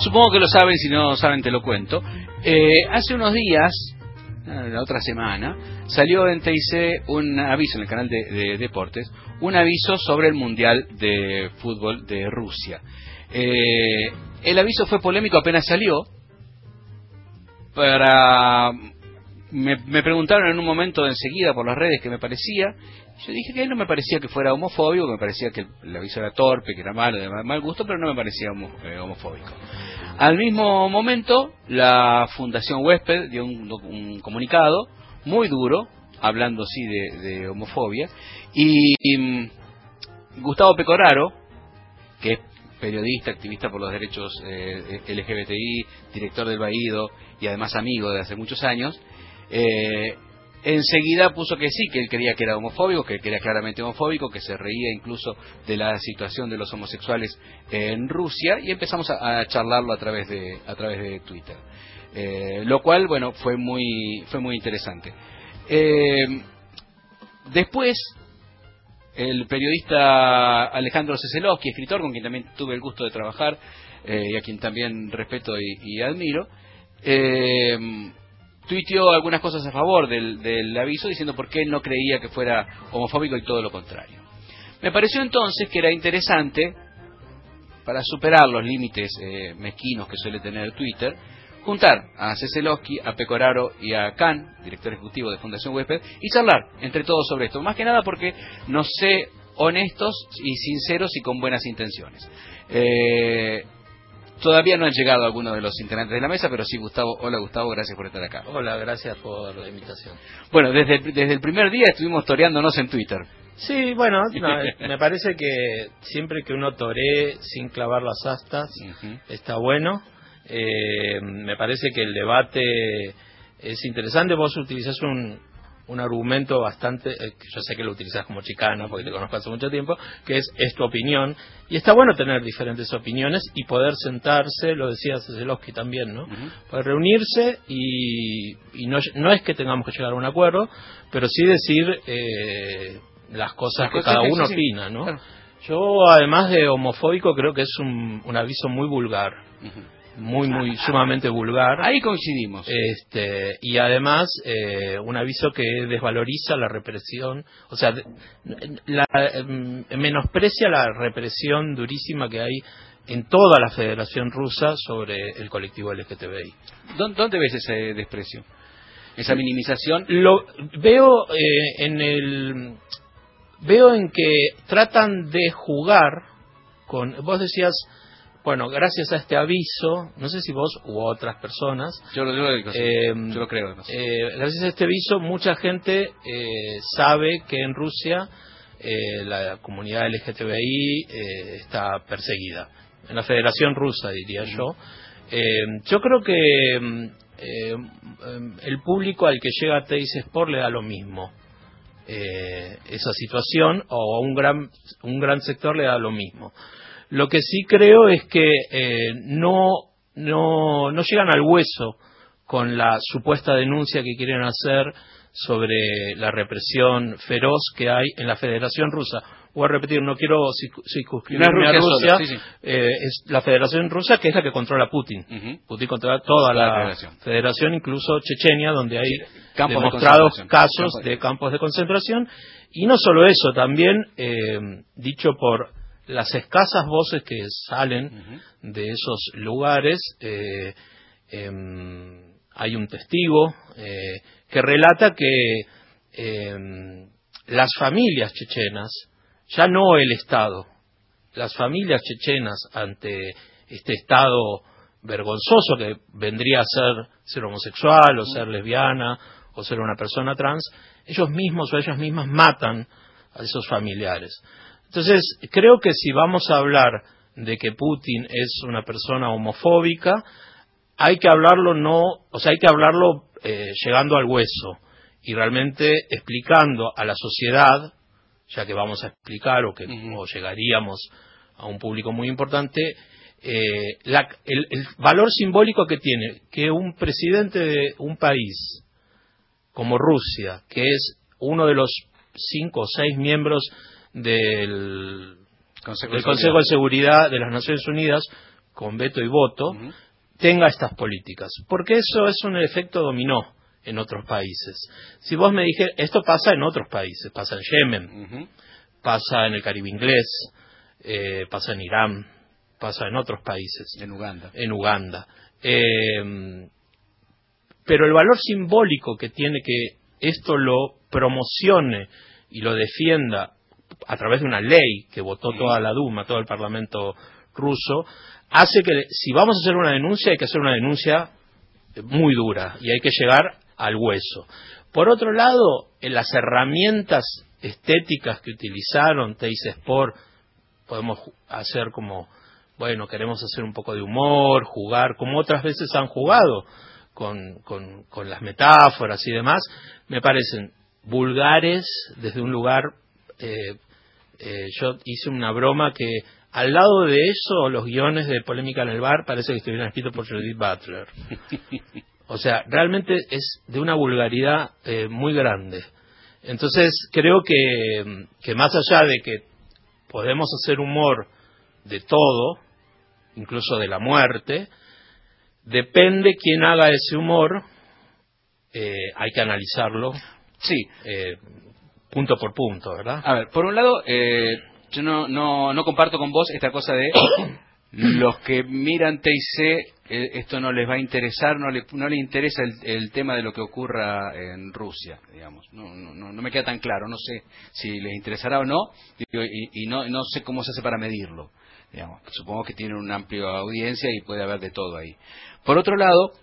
Supongo que lo saben, si no saben te lo cuento. Hace unos días, la otra semana, salió en TIC un aviso en el canal de deportes, un aviso sobre el Mundial de Fútbol de Rusia. El aviso fue polémico apenas salió. Me preguntaron en un momento enseguida por las redes qué me parecía. Yo dije que no me parecía que fuera homofóbico, que me parecía que el aviso era torpe, que era malo, de mal gusto, pero no me parecía homofóbico. Al mismo momento, la Fundación Huésped dio un comunicado muy duro, hablando sí de homofobia, y Gustavo Pecoraro, que es periodista, activista por los derechos LGBTI, director del Baído y además amigo de hace muchos años, enseguida puso que sí, que él creía que era homofóbico, que era claramente homofóbico, que se reía incluso de la situación de los homosexuales en Rusia, y empezamos a charlarlo a través de Twitter, lo cual, bueno, fue muy interesante. Después, el periodista Alejandro Ceselowski, escritor con quien también tuve el gusto de trabajar y a quien también respeto y admiro, tuiteó algunas cosas a favor del aviso, diciendo por qué él no creía que fuera homofóbico y todo lo contrario. Me pareció entonces que era interesante, para superar los límites mezquinos que suele tener Twitter, juntar a Ceselowski, a Pecoraro y a Khan, director ejecutivo de Fundación Huésped, y charlar entre todos sobre esto. Más que nada porque nos sé honestos y sinceros y con buenas intenciones. Todavía no han llegado algunos de los integrantes de la mesa, pero sí, Gustavo. Hola, Gustavo, gracias por estar acá. Hola, gracias por la invitación. Bueno, desde el primer día estuvimos toreándonos en Twitter. Sí, bueno, me parece que siempre que uno toree sin clavar las astas, está bueno. Me parece que el debate es interesante. Vos utilizás un argumento bastante, yo sé que lo utilizás como chicano porque te conozco hace mucho tiempo, que es tu opinión, y está bueno tener diferentes opiniones y poder sentarse, lo decía Ceselowski también, ¿no? Poder reunirse y no es que tengamos que llegar a un acuerdo, pero sí decir las cosas que cada uno opina, ¿no? Claro. Yo, además de homofóbico, creo que es un aviso muy vulgar. Muy sumamente vulgar. Ahí coincidimos. Y además un aviso que desvaloriza la represión, o sea, menosprecia la represión durísima que hay en toda la Federación Rusa sobre el colectivo LGTBI. ¿Dónde ves ese desprecio? Esa minimización. Lo veo veo en que tratan de jugar con. Vos decías, bueno, gracias a este aviso, no sé si vos u otras personas, yo lo creo. No sé. Gracias a este aviso, mucha gente sabe que en Rusia la comunidad LGTBI está perseguida. En la Federación Rusa, diría yo. Yo creo que el público al que llega a Teis Sport le da lo mismo. Esa situación, o a un gran sector le da lo mismo. Lo que sí creo es que no llegan al hueso con la supuesta denuncia que quieren hacer sobre la represión feroz que hay en la Federación Rusa. Voy a repetir, no quiero circunscribirme a Rusia, sí. Es la Federación Rusa, que es la que controla Putin. Putin controla toda la federación, incluso Chechenia, donde hay demostrados casos de campos de concentración. Y no solo eso, también dicho por las escasas voces que salen de esos lugares, hay un testigo que relata que las familias chechenas, ya no el Estado, las familias chechenas ante este Estado vergonzoso que vendría a ser homosexual o ser lesbiana o ser una persona trans, ellos mismos o ellas mismas matan a esos familiares. Entonces, creo que si vamos a hablar de que Putin es una persona homofóbica, hay que hablarlo llegando al hueso y realmente explicando a la sociedad, ya que vamos a explicar o llegaríamos a un público muy importante, el valor simbólico que tiene que un presidente de un país como Rusia, que es uno de los 5 o 6 miembros del Consejo de Seguridad de las Naciones Unidas, con veto y voto, tenga estas políticas, porque eso es un efecto dominó en otros países. Si vos me dijeras, esto pasa en otros países, pasa en Yemen, pasa en el Caribe inglés, pasa en Irán, pasa en otros países. En Uganda. En Uganda. Pero el valor simbólico que tiene que esto lo promocione y lo defienda a través de una ley que votó toda la Duma, todo el Parlamento ruso, hace que si vamos a hacer una denuncia, hay que hacer una denuncia muy dura y hay que llegar al hueso. Por otro lado, en las herramientas estéticas que utilizaron Teis Sport, podemos hacer como, bueno, queremos hacer un poco de humor, jugar, como otras veces han jugado, con las metáforas y demás, me parecen vulgares desde un lugar. Yo hice una broma que al lado de eso los guiones de Polémica en el Bar parece que estuvieran escritos por Judith Butler. O sea, realmente es de una vulgaridad muy grande. Entonces creo que más allá de que podemos hacer humor de todo, incluso de la muerte, depende quién haga ese humor, hay que analizarlo. Sí. Punto por punto, ¿verdad? A ver, por un lado, yo no comparto con vos esta cosa de los que miran TIC, esto no les va a interesar, no le interesa el tema de lo que ocurra en Rusia, digamos. No me queda tan claro, no sé si les interesará o no, y no sé cómo se hace para medirlo. Digamos, supongo que tienen una amplia audiencia y puede haber de todo ahí. Por otro lado,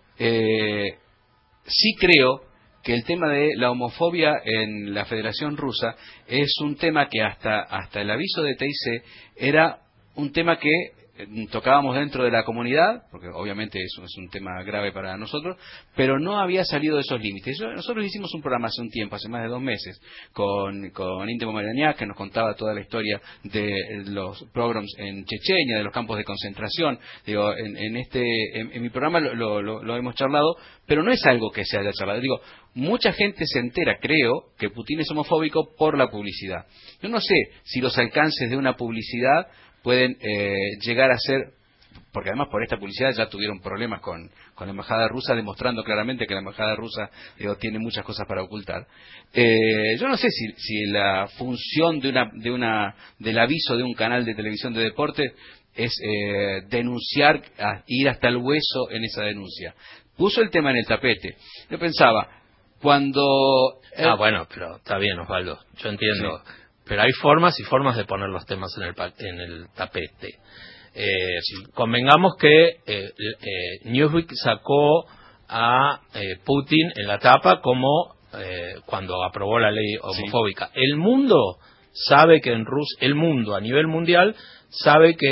sí creo que el tema de la homofobia en la Federación Rusa es un tema que hasta el aviso de TIC era un tema que tocábamos dentro de la comunidad, porque obviamente eso es un tema grave para nosotros, pero no había salido de esos límites. Nosotros hicimos un programa hace un tiempo, hace más de 2 meses, con Íntimo Marianiak, que nos contaba toda la historia de los pogroms en Chechenia, de los campos de concentración. Digo, en mi programa lo hemos charlado, pero no es algo que se haya charlado. Digo, mucha gente se entera, creo, que Putin es homofóbico por la publicidad. Yo no sé si los alcances de una publicidad pueden llegar a ser, porque además por esta publicidad ya tuvieron problemas con la embajada rusa, demostrando claramente que la embajada rusa tiene muchas cosas para ocultar. Yo no sé si la función del aviso de un canal de televisión de deporte es denunciar, ir hasta el hueso en esa denuncia. Puso el tema en el tapete. Yo pensaba, cuando... bueno, pero está bien, Osvaldo, yo entiendo. Sí. Pero hay formas y formas de poner los temas en el tapete. Convengamos que Newsweek sacó a Putin en la tapa como cuando aprobó la ley homofóbica. Sí. El mundo sabe que el mundo a nivel mundial sabe que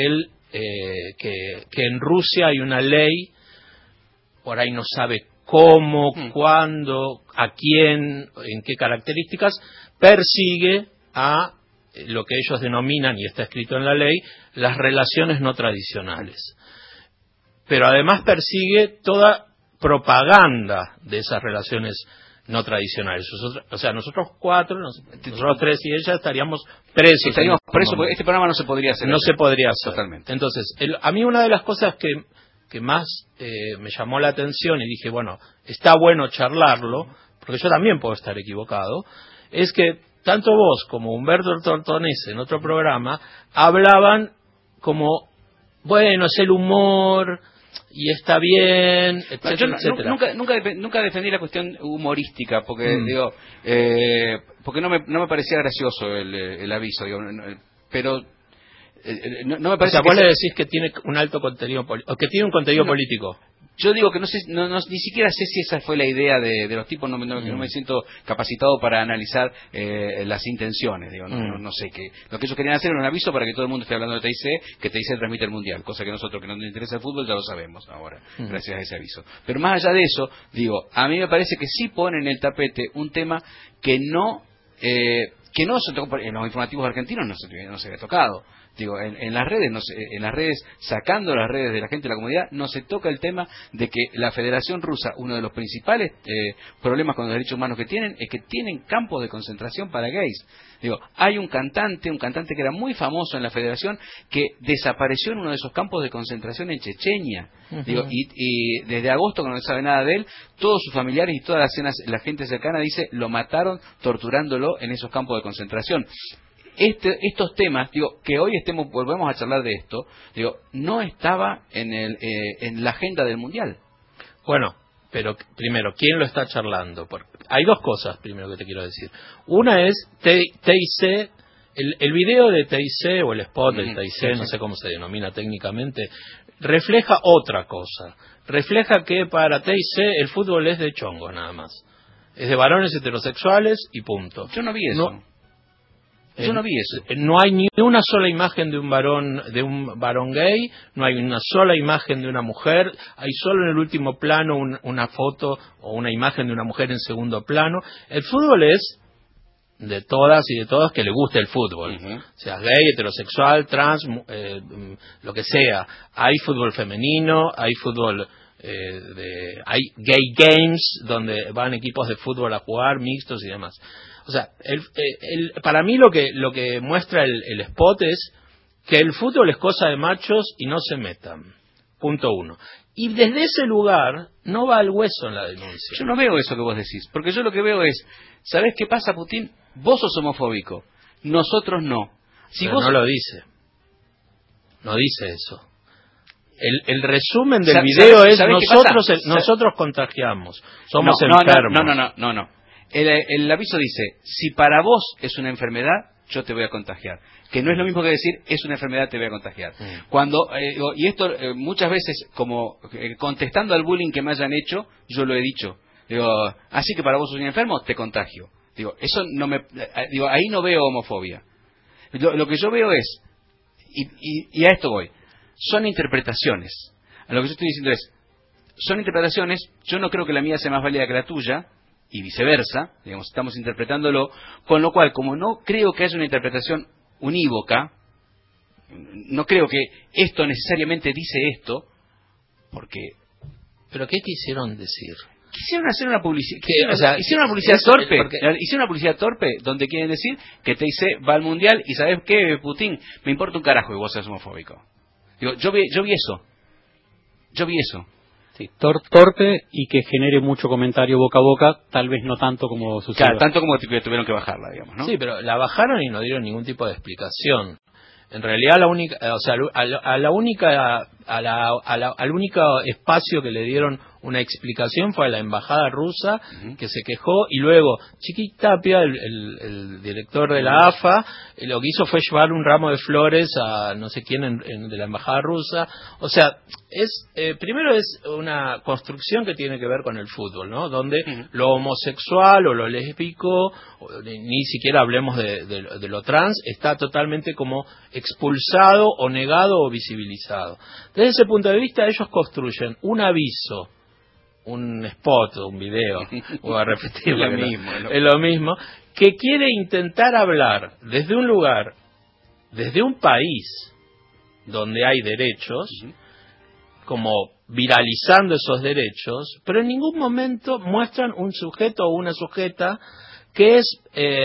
en Rusia hay una ley, por ahí no sabe cómo, cuándo, a quién, en qué características, persigue a lo que ellos denominan, y está escrito en la ley, las relaciones no tradicionales. Pero además persigue toda propaganda de esas relaciones no tradicionales. Nosotros 4, nosotros 3 y ella estaríamos presos. Estaríamos presos porque este programa no se podría hacer. No se podría hacer. Totalmente. Entonces, a mí una de las cosas que más me llamó la atención y dije, bueno, está bueno charlarlo, porque yo también puedo estar equivocado, es que tanto vos como Humberto Tortonese en otro programa hablaban como, bueno, es el humor y está bien, etcétera, etcétera. Nunca defendí la cuestión humorística, porque porque no me parecía gracioso el aviso, pero no me parece. O sea, vos le decís que tiene un alto contenido político, o que tiene un contenido político. Yo digo que ni siquiera sé si esa fue la idea de los tipos, no me siento capacitado para analizar las intenciones, no sé qué. Lo que ellos querían hacer era un aviso para que todo el mundo esté hablando de TIC, que TIC transmite el Mundial, cosa que nosotros que no nos interesa el fútbol ya lo sabemos ahora, gracias a ese aviso. Pero más allá de eso, digo, a mí me parece que sí pone en el tapete un tema que que no se tocó en los informativos argentinos, no se había tocado. Digo, en las redes, en las redes, sacando las redes de la gente de la comunidad, no se toca el tema de que la Federación Rusa, uno de los principales problemas con los derechos humanos que tienen, es que tienen campos de concentración para gays. Digo, hay un cantante que era muy famoso en la Federación, que desapareció en uno de esos campos de concentración en Chechenia. Digo, y desde agosto, que no se sabe nada de él, todos sus familiares y toda la gente cercana dice, lo mataron torturándolo en esos campos de concentración. Estos temas, digo, que hoy volvemos a charlar de esto, digo, no estaba en la agenda del Mundial. Bueno, pero primero, ¿quién lo está charlando? Porque hay dos cosas, primero, que te quiero decir. Una es TIC, el video de TIC, o el spot del TIC, no sé cómo se denomina técnicamente, refleja otra cosa. Refleja que para TIC el fútbol es de chongos nada más. Es de varones heterosexuales y punto. Yo no vi eso. Yo no vi eso. No hay ni una sola imagen de un varón gay, no hay una sola imagen de una mujer, hay solo en el último plano una foto o una imagen de una mujer en segundo plano. El fútbol es de todas y de todos que le guste el fútbol, sea gay, heterosexual, trans, lo que sea. Hay fútbol femenino, hay fútbol hay gay games donde van equipos de fútbol a jugar mixtos y demás. O sea, para mí lo que muestra el spot es que el fútbol es cosa de machos y no se metan. Punto uno. Y desde ese lugar no va al hueso en la denuncia. Yo no veo eso que vos decís, porque yo lo que veo es, ¿sabés qué pasa, Putin? Vos sos homofóbico, nosotros no. Pero vos... no lo dice. No dice eso. El resumen del video es nosotros contagiamos, somos enfermos. No. El aviso dice, si para vos es una enfermedad, yo te voy a contagiar. Que no es lo mismo que decir, es una enfermedad, te voy a contagiar. Y esto muchas veces, como contestando al bullying que me hayan hecho, yo lo he dicho. Digo, así que para vos sos un enfermo, te contagio. Digo, eso no ahí no veo homofobia. Lo que yo veo es, y a esto voy, son interpretaciones. Lo que yo estoy diciendo es, son interpretaciones, yo no creo que la mía sea más válida que la tuya, y viceversa, digamos, estamos interpretándolo, con lo cual, como no creo que haya una interpretación unívoca, no creo que esto necesariamente dice esto, porque... ¿Pero qué quisieron decir? Quisieron hacer una publicidad, hicieron una publicidad torpe, hicieron una publicidad torpe donde quieren decir que TIC va al Mundial y ¿sabes qué, Putin? Me importa un carajo y vos seas homofóbico. Digo, yo vi eso. Sí, torpe y que genere mucho comentario boca a boca, tal vez no tanto como sucedió. Claro, tanto como tuvieron que bajarla, digamos, ¿no? Sí, pero la bajaron y no dieron ningún tipo de explicación. En realidad la única, o sea, al único espacio que le dieron una explicación fue a la embajada rusa, que se quejó, y luego Chiquitapia, el director de la AFA, lo que hizo fue llevar un ramo de flores a no sé quién de la embajada rusa. O sea, primero es una construcción que tiene que ver con el fútbol, ¿no? Donde lo homosexual o lo lésbico, ni siquiera hablemos de lo trans, está totalmente como expulsado o negado o visibilizado. Desde ese punto de vista ellos construyen un aviso, un spot, un video, voy a repetirlo, es lo mismo, que quiere intentar hablar desde un lugar, desde un país donde hay derechos, como viralizando esos derechos, pero en ningún momento muestran un sujeto o una sujeta que es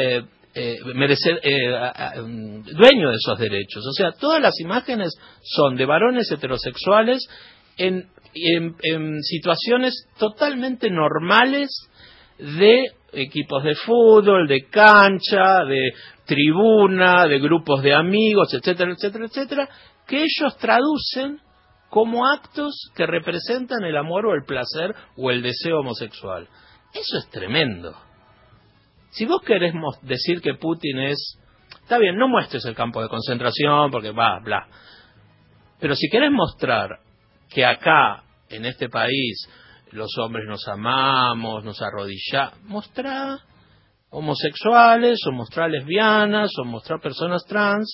dueño de esos derechos. O sea, todas las imágenes son de varones heterosexuales en situaciones totalmente normales de equipos de fútbol, de cancha, de tribuna, de grupos de amigos, etcétera, etcétera, etcétera, que ellos traducen como actos que representan el amor o el placer o el deseo homosexual. Eso es tremendo. Si vos querés decir que Putin está bien, no muestres el campo de concentración porque bla. Pero si querés mostrar que acá, en este país, los hombres nos amamos, nos arrodillamos, mostrá homosexuales, o mostrá lesbianas, o mostrá personas trans,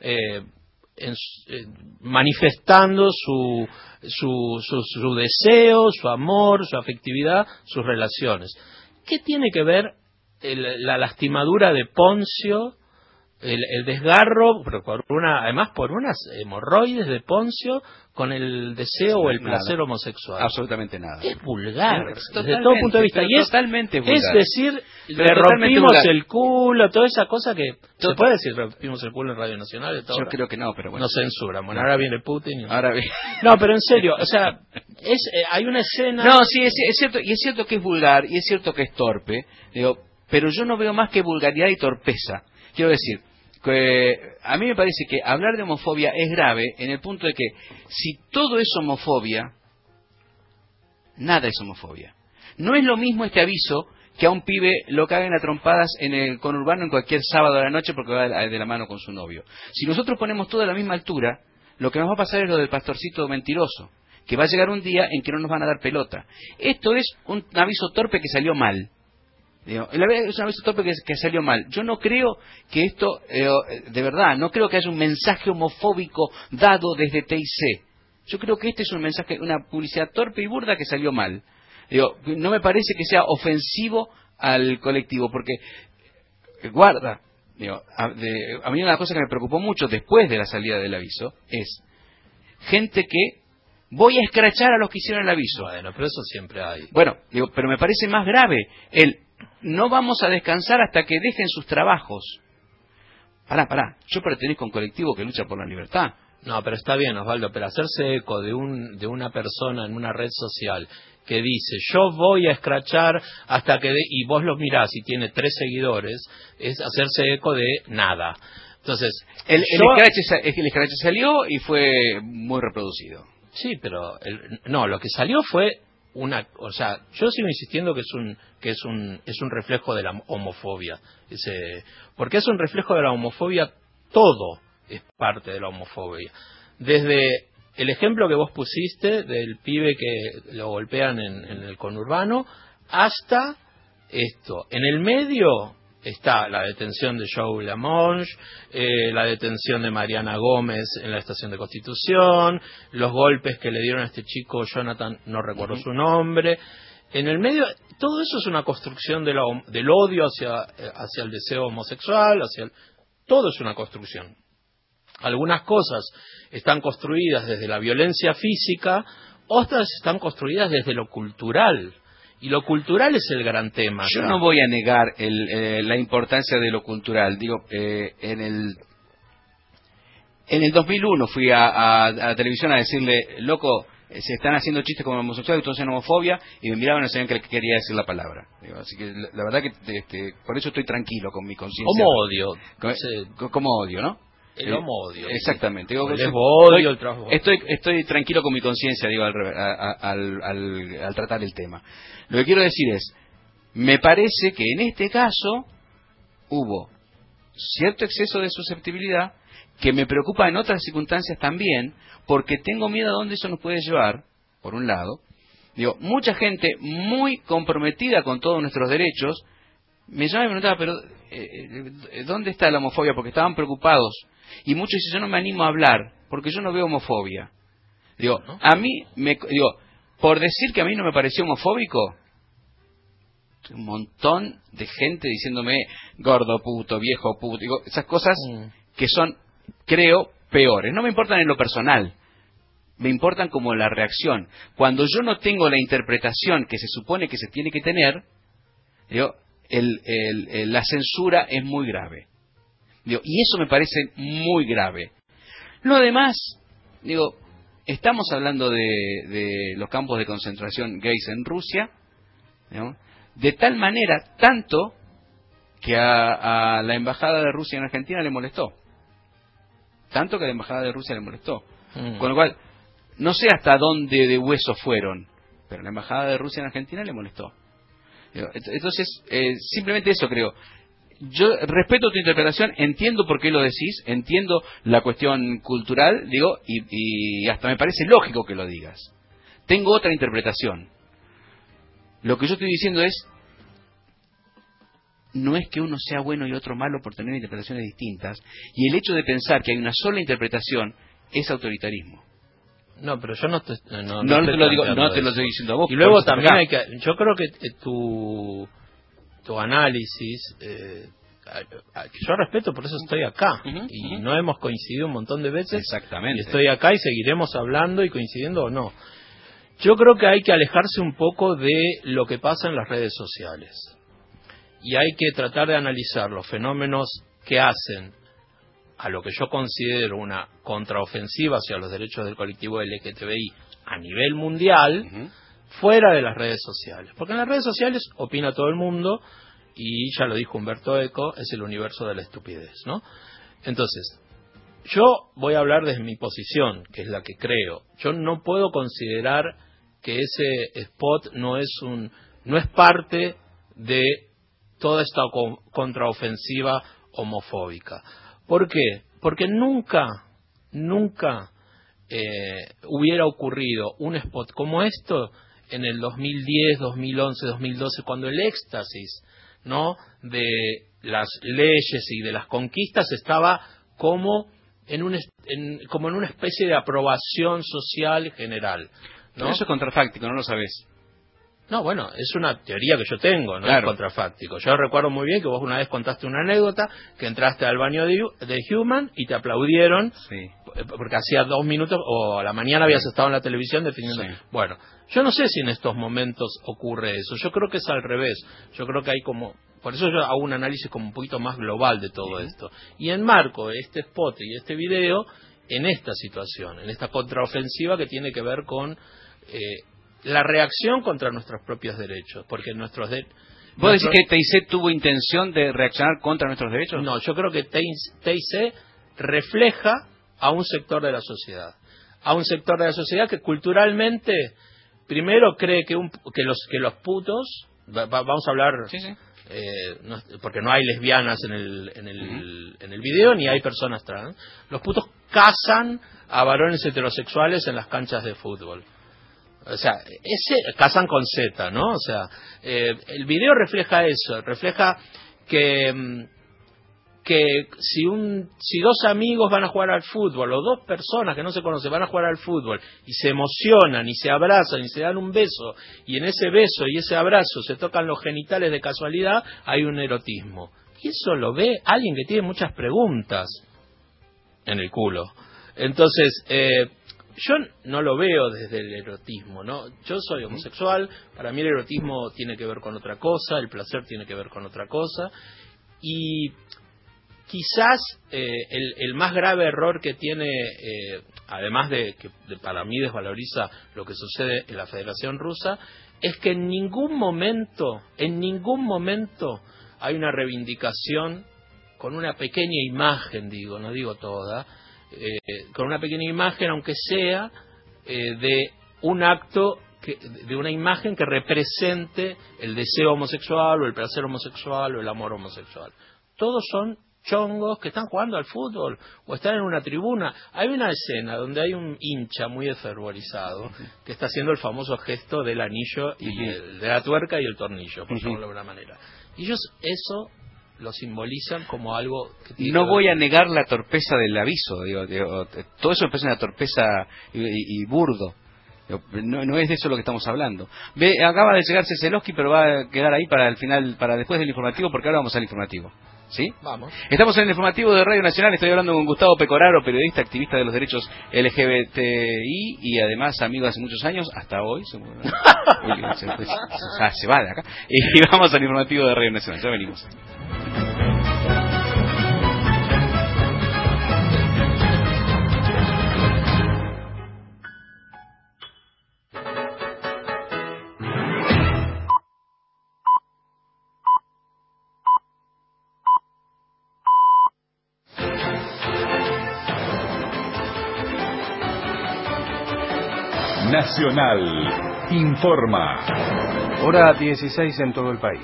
manifestando su deseo, su amor, su afectividad, sus relaciones. ¿Qué tiene que ver la lastimadura de Poncio, el desgarro, pero además por unas hemorroides de Poncio con el deseo o el placer homosexual. Absolutamente nada. Es vulgar, desde todo punto de vista. Y totalmente vulgar. Es decir, le rompimos el culo, toda esa cosa que... ¿Se puede decir rompimos el culo en Radio Nacional? Yo creo que no, pero bueno. No censuran. Bueno, ahora viene Putin. Ahora viene... No, pero en serio, o sea, hay una escena... No, sí, es cierto, y es cierto que es vulgar, y es cierto que es torpe, pero yo no veo más que vulgaridad y torpeza. Quiero decir, que a mí me parece que hablar de homofobia es grave en el punto de que si todo es homofobia, nada es homofobia. No es lo mismo este aviso que a un pibe lo caguen a trompadas en el conurbano en cualquier sábado de la noche porque va de la mano con su novio. Si nosotros ponemos todo a la misma altura, lo que nos va a pasar es lo del pastorcito mentiroso, que va a llegar un día en que no nos van a dar pelota. Esto es un aviso torpe que salió mal. Es un aviso torpe que salió mal. Yo no creo que esto, de verdad, no creo que haya un mensaje homofóbico dado desde TIC. Yo creo que este es un mensaje, una publicidad torpe y burda que salió mal. No me parece que sea ofensivo al colectivo, porque, guarda, a mí una cosa que me preocupó mucho después de la salida del aviso es gente que voy a escrachar a los que hicieron el aviso. Bueno, pero eso siempre hay. Bueno, pero me parece más grave no vamos a descansar hasta que dejen sus trabajos. Pará, yo pertenezco a un colectivo que lucha por la libertad. No, pero está bien, Osvaldo, pero hacerse eco de una persona en una red social que dice, yo voy a escrachar hasta que y vos lo mirás y tiene 3 seguidores, es hacerse eco de nada. Entonces, el escrache salió y fue muy reproducido. Sí, pero lo que salió fue o sea, yo sigo insistiendo que es un reflejo de la homofobia, porque es un reflejo de la homofobia. Todo es parte de la homofobia, desde el ejemplo que vos pusiste del pibe que lo golpean en el conurbano hasta esto. En el medio está la detención de Joe Lamonge, la detención de Mariana Gómez en la estación de Constitución, los golpes que le dieron a este chico Jonathan, no recuerdo su nombre. En el medio, todo eso es una construcción del odio hacia el deseo homosexual, todo es una construcción. Algunas cosas están construidas desde la violencia física, otras están construidas desde lo cultural. Y lo cultural es el gran tema. Yo no voy a negar la importancia de lo cultural. En el 2001 fui a la televisión a decirle, loco, se están haciendo chistes con homosexuales, entonces en homofobia, y me miraban y no sabían que quería decir la palabra. Así que la verdad que por eso estoy tranquilo con mi conciencia. Como odio, ¿no? El homo-odio. Exactamente. El lesbo-odio, el trabajo. Estoy tranquilo con mi conciencia, al tratar el tema. Lo que quiero decir es, me parece que en este caso hubo cierto exceso de susceptibilidad que me preocupa en otras circunstancias también, porque tengo miedo a dónde eso nos puede llevar, por un lado. Mucha gente muy comprometida con todos nuestros derechos me llama y me preguntaba, pero ¿dónde está la homofobia? Porque estaban preocupados. Y muchos dicen, yo no me animo a hablar, porque yo no veo homofobia. A mí, por decir que a mí no me pareció homofóbico, un montón de gente diciéndome gordo, puto, viejo, puto, esas cosas que son, creo, peores. No me importan en lo personal, me importan como la reacción. Cuando yo no tengo la interpretación que se supone que se tiene que tener, la censura es muy grave. Y eso me parece muy grave. Lo demás, estamos hablando de los campos de concentración gays en Rusia, de tal manera, tanto que a la embajada de Rusia en Argentina le molestó. Tanto que a la embajada de Rusia le molestó. Con lo cual, no sé hasta dónde de hueso fueron, pero a la embajada de Rusia en Argentina le molestó. Entonces, simplemente eso creo. Yo respeto tu interpretación, entiendo por qué lo decís, entiendo la cuestión cultural, y hasta me parece lógico que lo digas. Tengo otra interpretación. Lo que yo estoy diciendo no es que uno sea bueno y otro malo por tener interpretaciones distintas, y el hecho de pensar que hay una sola interpretación es autoritarismo. No, pero yo no te lo estoy diciendo a vos. Y luego también yo creo que tu análisis, que yo respeto, por eso estoy acá, y no hemos coincidido un montón de veces. Exactamente. Y estoy acá y seguiremos hablando y coincidiendo o no. Yo creo que hay que alejarse un poco de lo que pasa en las redes sociales. Y hay que tratar de analizar los fenómenos que hacen a lo que yo considero una contraofensiva hacia los derechos del colectivo LGTBI a nivel mundial, fuera de las redes sociales. Porque en las redes sociales opina todo el mundo, y ya lo dijo Humberto Eco, es el universo de la estupidez, ¿no? Entonces, yo voy a hablar desde mi posición, que es la que creo. Yo no puedo considerar que ese spot no es parte de toda esta contraofensiva homofóbica. ¿Por qué? Porque nunca hubiera ocurrido un spot como esto en el 2010, 2011, 2012, cuando el éxtasis, ¿no?, de las leyes y de las conquistas estaba como en una especie de aprobación social general, ¿no? Pero eso es contrafáctico, no lo sabés. No, bueno, es una teoría que yo tengo, no claro. Es contrafáctico. Yo recuerdo muy bien que vos una vez contaste una anécdota, que entraste al baño de Human y te aplaudieron, sí, porque hacía 2 minutos, o a la mañana habías estado en la televisión defendiendo. Sí. Bueno, yo no sé si en estos momentos ocurre eso. Yo creo que es al revés. Yo creo que hay como... Por eso yo hago un análisis como un poquito más global de todo esto. Y enmarco este spot y este video en esta situación, en esta contraofensiva que tiene que ver con... la reacción contra nuestros propios derechos, porque ¿Vos decís que TIC tuvo intención de reaccionar contra nuestros derechos? No, yo creo que TIC refleja a un sector de la sociedad, que culturalmente primero cree que los putos, vamos a hablar, sí. Porque no hay lesbianas en el video ni hay personas trans, los putos cazan a varones heterosexuales en las canchas de fútbol. O sea, casan con Z, ¿no? O sea, el video refleja eso, refleja que si 2 amigos van a jugar al fútbol, o 2 personas que no se conocen van a jugar al fútbol, y se emocionan, y se abrazan, y se dan un beso, y en ese beso y ese abrazo se tocan los genitales de casualidad, hay un erotismo. Y eso lo ve alguien que tiene muchas preguntas en el culo. Entonces, yo no lo veo desde el erotismo, ¿no? Yo soy homosexual, para mí el erotismo tiene que ver con otra cosa, el placer tiene que ver con otra cosa, y quizás el más grave error que tiene, además de que para mí desvaloriza lo que sucede en la Federación Rusa, es que en ningún momento hay una reivindicación con una pequeña imagen, no digo toda, con una pequeña imagen, aunque sea de un acto, de una imagen que represente el deseo homosexual o el placer homosexual o el amor homosexual. Todos son chongos que están jugando al fútbol o están en una tribuna. Hay una escena donde hay un hincha muy desfervorizado que está haciendo el famoso gesto del anillo y de la tuerca y el tornillo, por llamarlo de alguna manera. Y ellos eso lo simbolizan como algo que tiene no voy a negar la torpeza del aviso, todo eso me parece una torpeza y burdo. No es de eso lo que estamos hablando. Acaba de llegar Ceselowski, pero va a quedar ahí para el final, para después del informativo, porque ahora vamos al informativo. ¿Sí? Vamos. Estamos en el informativo de Radio Nacional. Estoy hablando con Gustavo Pecoraro, periodista, activista de los derechos LGBTI y además amigo hace muchos años, hasta hoy. Se va de acá. Y vamos al informativo de Radio Nacional. Ya venimos. Nacional informa. Hora 16 en todo el país.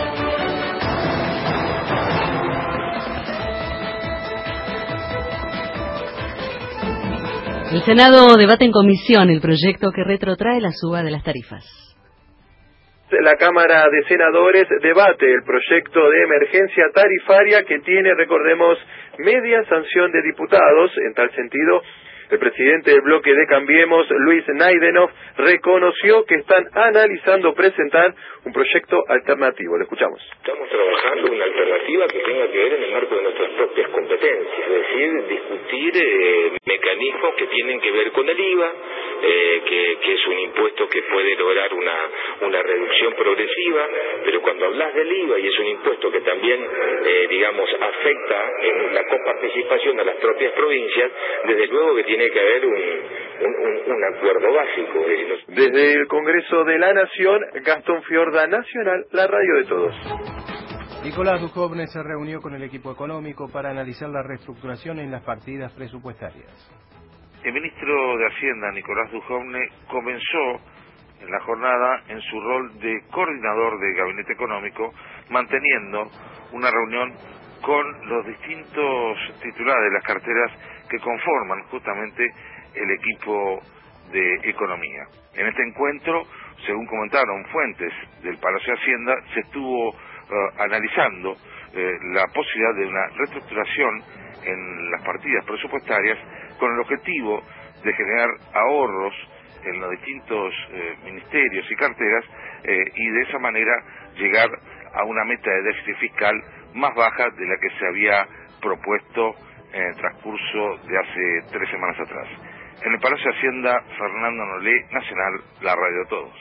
El Senado debate en comisión el proyecto que retrotrae la suba de las tarifas. La Cámara de Senadores debate el proyecto de emergencia tarifaria que tiene, recordemos, media sanción de diputados. En tal sentido, El presidente del bloque de Cambiemos, Luis Naidenov, reconoció que están analizando presentar un proyecto alternativo. Lo escuchamos. Estamos trabajando una alternativa que tenga que ver en el marco de nuestras propias competencias, es decir, discutir mecanismos que tienen que ver con el IVA, que es un impuesto que puede lograr una reducción progresiva, pero cuando hablas del IVA y es un impuesto que también, afecta en la coparticipación a las propias provincias, desde luego que tiene que haber un acuerdo básico. Desde el Congreso de la Nación, Gastón Fiorda, Nacional, la radio de todos. Nicolás Dujovne se reunió con el equipo económico para analizar la reestructuración en las partidas presupuestarias. El ministro de Hacienda, Nicolás Dujovne, comenzó en la jornada en su rol de coordinador del Gabinete Económico, manteniendo una reunión con los distintos titulares de las carteras que conforman justamente el equipo de Economía. En este encuentro, según comentaron fuentes del Palacio de Hacienda, se estuvo analizando la posibilidad de una reestructuración en las partidas presupuestarias con el objetivo de generar ahorros en los distintos ministerios y carteras y de esa manera llegar a una meta de déficit fiscal más baja de la que se había propuesto en el transcurso de hace 3 semanas atrás. En el Palacio de Hacienda, Fernando Nolé, Nacional, la radio de todos.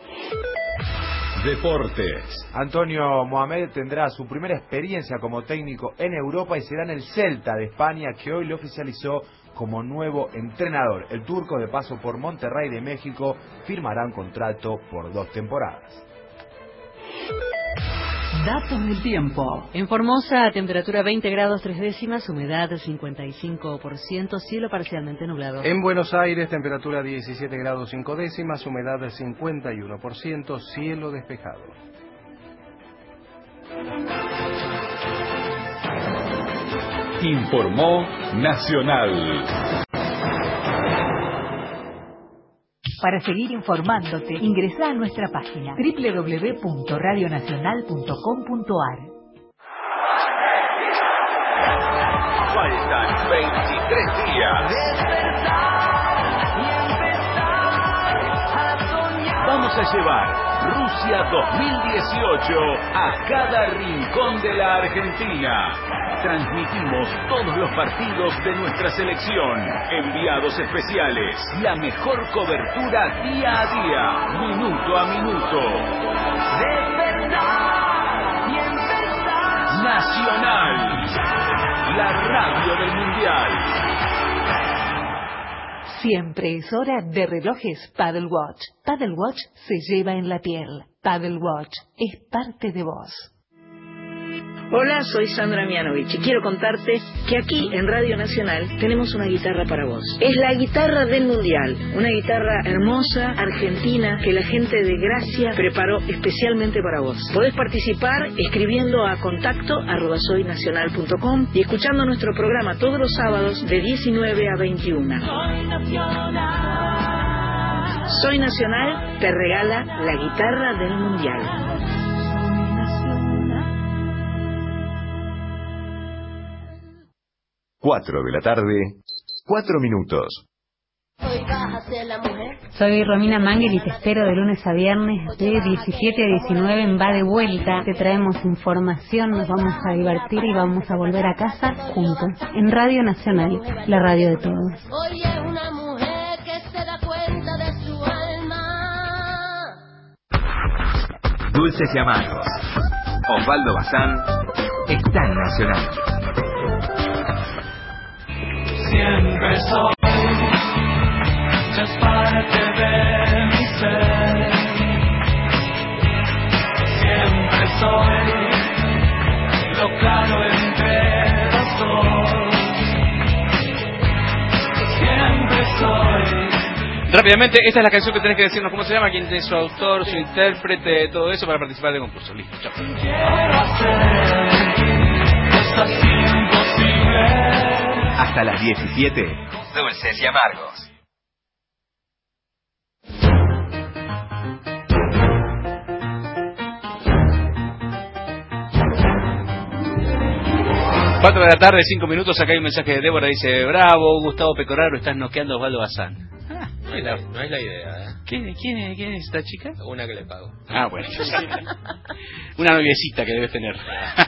Deportes. Antonio Mohamed tendrá su primera experiencia como técnico en Europa y será en el Celta de España, que hoy lo oficializó como nuevo entrenador. El turco, de paso por Monterrey de México, firmará un contrato por 2 temporadas. Datos del tiempo. En Formosa, temperatura 20 grados 3 décimas, humedad 55%, cielo parcialmente nublado. En Buenos Aires, temperatura 17 grados 5 décimas, humedad 51%, cielo despejado. Informó Nacional. Para seguir informándote, ingresa a nuestra página www.radionacional.com.ar. Faltan 23 días. Vamos a llevar Rusia 2018 a cada rincón de la Argentina. Transmitimos todos los partidos de nuestra selección, enviados especiales, la mejor cobertura día a día, minuto a minuto. Despertar y empezar. Nacional, la radio del Mundial. Siempre es hora de relojes Paddle Watch. Paddle Watch se lleva en la piel. Paddle Watch es parte de vos. Hola, soy Sandra Mianovich y quiero contarte que aquí en Radio Nacional tenemos una guitarra para vos. Es la guitarra del Mundial, una guitarra hermosa, argentina, que la gente de Gracia preparó especialmente para vos. Podés participar escribiendo a contacto@soynacional.com y escuchando nuestro programa todos los sábados de 19 a 21. Soy Nacional te regala la guitarra del Mundial. 4 de la tarde, 4 minutos. Soy Romina Mangel y te espero de lunes a viernes de 17 a 19 en Va de Vuelta. Te traemos información, nos vamos a divertir y vamos a volver a casa juntos. En Radio Nacional, la radio de todos. Hoy es una mujer que se da cuenta de su alma. Dulces y amargos. Osvaldo Bazán está en Nacional. Siempre soy parte de mi ser. Siempre soy lo claro entre los dos. Siempre soy. Rápidamente, esta es la canción que tenés que decirnos cómo se llama, quién es su autor, su intérprete, todo eso para participar del concurso. Listo, chao. Quiero hacer cosas imposibles. Hasta las 17, Dulces y Amargos. 4 de la tarde, 5 minutos. Acá hay un mensaje de Débora. Dice: bravo, Gustavo Pecoraro, estás noqueando a Osvaldo Bazán. No es la idea, ¿eh? ¿Quién es esta chica? Una que le pago. Ah, bueno. Una noviecita que debes tener.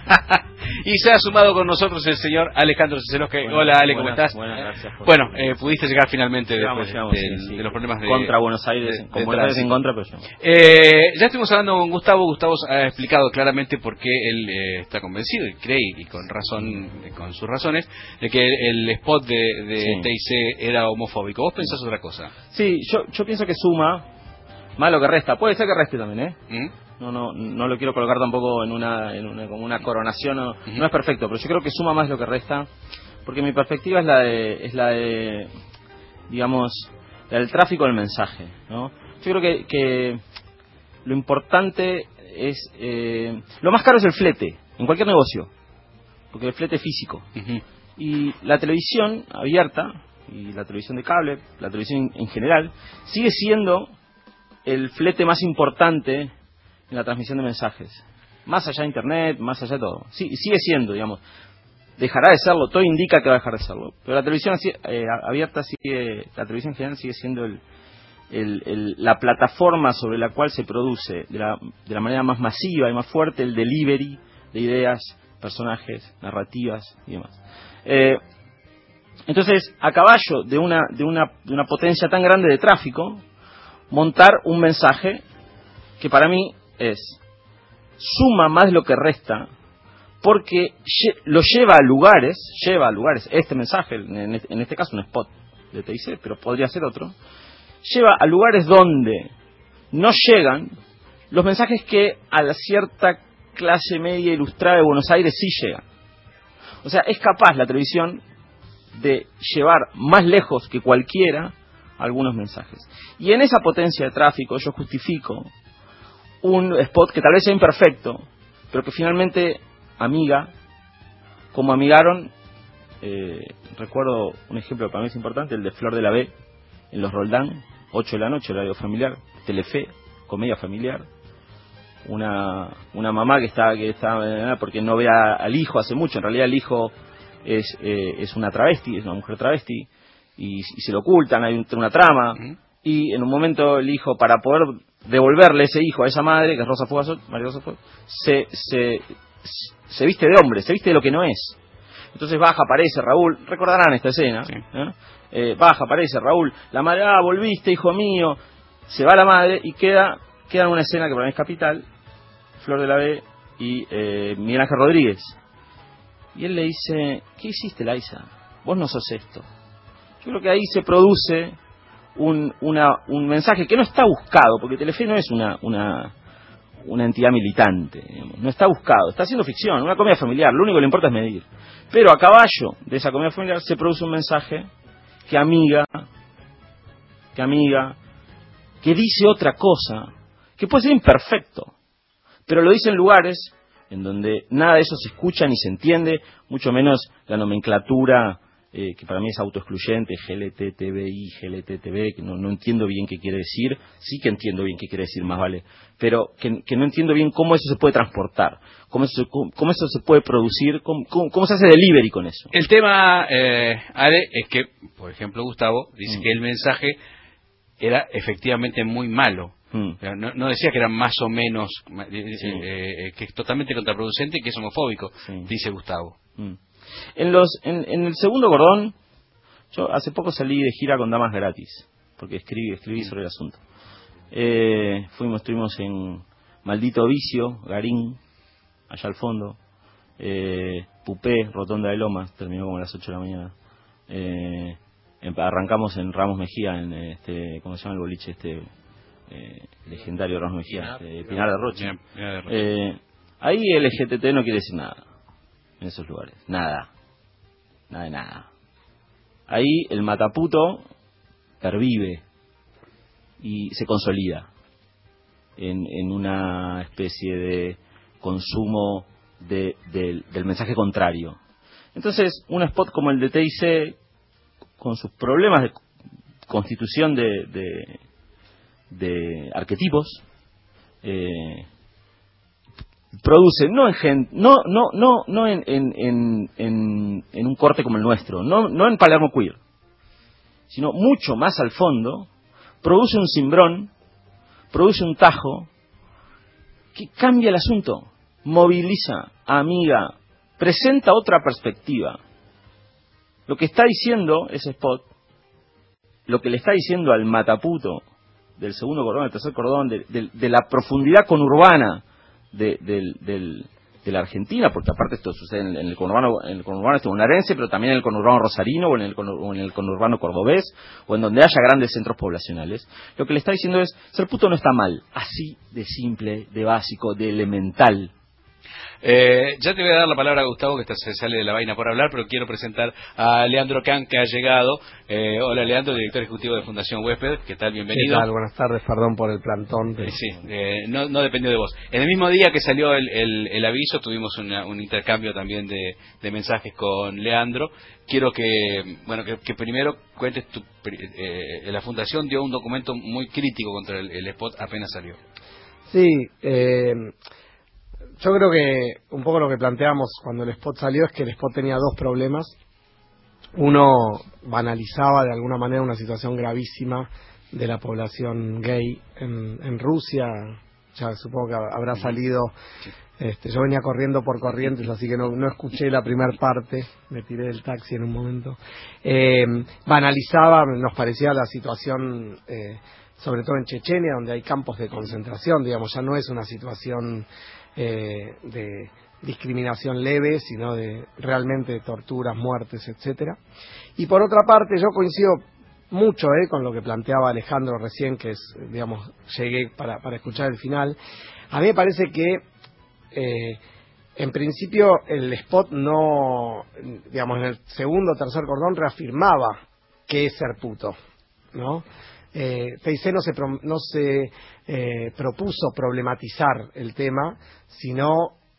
Y se ha sumado con nosotros el señor Alejandro Ceselos. Hola, Ale, ¿cómo estás? Buenas, gracias. Bueno, pudiste llegar finalmente llegamos, de los problemas de... Contra Buenos Aires, con Buenos Aires en contra, pero yo. Ya estuvimos hablando con Gustavo. Gustavo ha explicado claramente por qué él está convencido y cree, y con razón, con sus razones, de que el spot de TIC era homofóbico. ¿Vos pensás otra cosa? Sí, yo pienso que suma más lo que resta. Puede ser que reste también, ¿eh? No lo quiero colocar tampoco como una coronación. No es perfecto, pero yo creo que suma más lo que resta, porque mi perspectiva es la de digamos, del tráfico del mensaje, ¿no? Yo creo que lo importante es lo más caro es el flete en cualquier negocio, porque el flete es físico. Y la televisión abierta y la televisión de cable, la televisión en general, sigue siendo el flete más importante en la transmisión de mensajes, más allá de internet, más allá de todo. Sí, sigue siendo, digamos, dejará de serlo, todo indica que va a dejar de serlo, pero la televisión abierta la televisión en general sigue siendo la plataforma sobre la cual se produce de la manera más masiva y más fuerte el delivery de ideas, personajes, narrativas y demás. Entonces, a caballo de una potencia tan grande de tráfico, montar un mensaje que para mí suma más lo que resta, porque lo lleva a lugares, este mensaje, en este caso un spot de TIC, pero podría ser otro, lleva a lugares donde no llegan los mensajes que a la cierta clase media ilustrada de Buenos Aires sí llegan. O sea, es capaz la televisión de llevar más lejos que cualquiera algunos mensajes. Y en esa potencia de tráfico yo justifico un spot que tal vez sea imperfecto, pero que finalmente amiga, como amigaron, recuerdo un ejemplo que para mí es importante, el de Flor de la B, en los Roldán, 8 de la noche, horario familiar, Telefe, comedia familiar, una mamá que está porque no ve al hijo hace mucho, en realidad el hijo es una travesti, es una mujer travesti, y se lo ocultan, hay una trama, y en un momento el hijo, para poder devolverle ese hijo a esa madre, que es Rosa Fugazo, María Rosa Fugazo, se viste de hombre, se viste de lo que no es. Entonces baja, aparece Raúl, recordarán esta escena, baja, aparece Raúl, la madre, volviste, hijo mío, se va la madre y queda en una escena que para mí es capital, Flor de la B y Miguel Ángel Rodríguez. Y él le dice: ¿qué hiciste, Laisa? Vos no sos esto. Yo creo que ahí se produce un mensaje que no está buscado, porque Telefe no es una entidad militante, digamos. No está buscado, está haciendo ficción, una comedia familiar, lo único que le importa es medir. Pero a caballo de esa comedia familiar se produce un mensaje que amiga, que dice otra cosa, que puede ser imperfecto, pero lo dice en lugares en donde nada de eso se escucha ni se entiende, mucho menos la nomenclatura que para mí es autoexcluyente, GLTTBI, GLTTB, que no entiendo bien qué quiere decir, sí que entiendo bien qué quiere decir, más vale, pero que no entiendo bien cómo eso se puede transportar, cómo eso se puede producir, cómo se hace delivery con eso. El tema, Ale, es que, por ejemplo, Gustavo dice que el mensaje era efectivamente muy malo. No decía que era más o menos, que es totalmente contraproducente y que es homofóbico, dice Gustavo. En el segundo cordón, yo hace poco salí de gira con Damas Gratis, porque escribí sobre el asunto. Estuvimos en Maldito Vicio, Garín, allá al fondo, Pupé, Rotonda de Lomas, terminó como a las 8 de la mañana. Arrancamos en Ramos Mejía, ¿cómo se llama el boliche legendario Ramos Mejía? Pinar de Rocha. Ahí LGTT no quiere decir nada en esos lugares, nada de nada. Ahí el mataputo pervive y se consolida en una especie de consumo del mensaje contrario. Entonces, un spot como el de TIC, con sus problemas de constitución de arquetipos, produce no en un corte como el nuestro, no en Palermo Queer, sino mucho más al fondo, produce un cimbrón, produce un tajo que cambia el asunto, moviliza, amiga, presenta otra perspectiva. Lo que está diciendo ese spot, lo que le está diciendo al mataputo del segundo cordón, del tercer cordón, de la profundidad conurbana de la Argentina, porque aparte esto sucede en el conurbano bonaerense, pero también en el conurbano rosarino, o en el conurbano cordobés, o en donde haya grandes centros poblacionales. Lo que le está diciendo es, ser puto no está mal, así de simple, de básico, de elemental. Ya te voy a dar la palabra a Gustavo, que se sale de la vaina por hablar, pero quiero presentar a Leandro Can, que ha llegado. Hola Leandro, director ejecutivo de Fundación Huésped. ¿Qué tal? Bienvenido. ¿Qué tal? Buenas tardes, perdón por el plantón. Sí, no dependió de vos. En el mismo día que salió el aviso, tuvimos un intercambio también de mensajes con Leandro. Quiero que primero cuentes la Fundación dio un documento muy crítico contra el spot apenas salió. Sí, yo creo que un poco lo que planteamos cuando el spot salió es que el spot tenía dos problemas. Uno, banalizaba de alguna manera una situación gravísima de la población gay en Rusia. Ya supongo que habrá salido. Yo venía corriendo por Corrientes, así que no escuché la primera parte, me tiré del taxi en un momento. Banalizaba, nos parecía la situación, sobre todo en Chechenia, donde hay campos de concentración, digamos, ya no es una situación de discriminación leve, sino de realmente torturas, muertes, etcétera. Y por otra parte, yo coincido mucho con lo que planteaba Alejandro recién, que es, digamos, llegué para escuchar el final. A mí me parece que en principio el spot no, digamos, en el segundo o tercer cordón reafirmaba qué es ser puto, ¿no? TIC no se propuso problematizar el tema, sino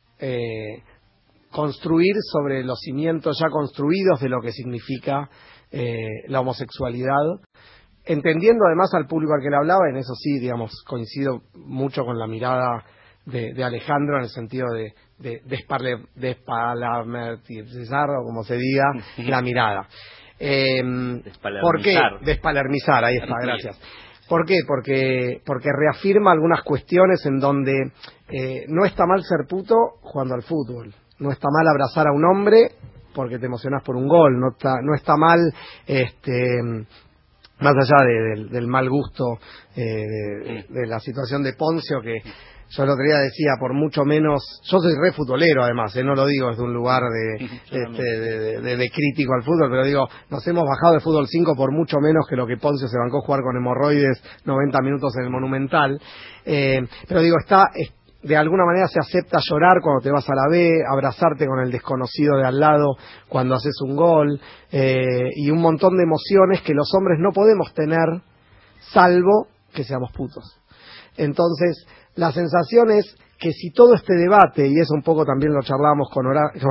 construir sobre los cimientos ya construidos de lo que significa la homosexualidad, entendiendo además al público al que le hablaba. En eso sí, digamos, coincido mucho con la mirada de Alejandro, en el sentido de despalamertizar, o como se diga, la mirada. ¿Por qué? Despalermizar, ahí está, gracias. ¿Por qué? Porque reafirma algunas cuestiones en donde no está mal ser puto jugando al fútbol, no está mal abrazar a un hombre porque te emocionás por un gol, no está mal, más allá del mal gusto de la situación de Poncio, que yo el otro día decía, por mucho menos, yo soy re futbolero además, no lo digo desde un lugar de crítico al fútbol, pero digo, nos hemos bajado de fútbol 5 por mucho menos que lo que Poncio se bancó jugar con hemorroides 90 minutos en el Monumental, pero digo, de alguna manera se acepta llorar cuando te vas a la B, abrazarte con el desconocido de al lado cuando haces un gol, y un montón de emociones que los hombres no podemos tener, salvo que seamos putos. Entonces, la sensación es que si todo este debate, y eso un poco también lo charlábamos con Horacio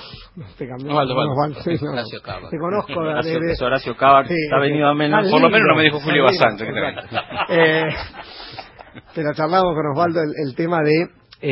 Cava. Te conozco es Horacio Cava, sí, está venido a menos. Por lo menos no me dijo Julio Basante. Pero charlábamos con Osvaldo el tema de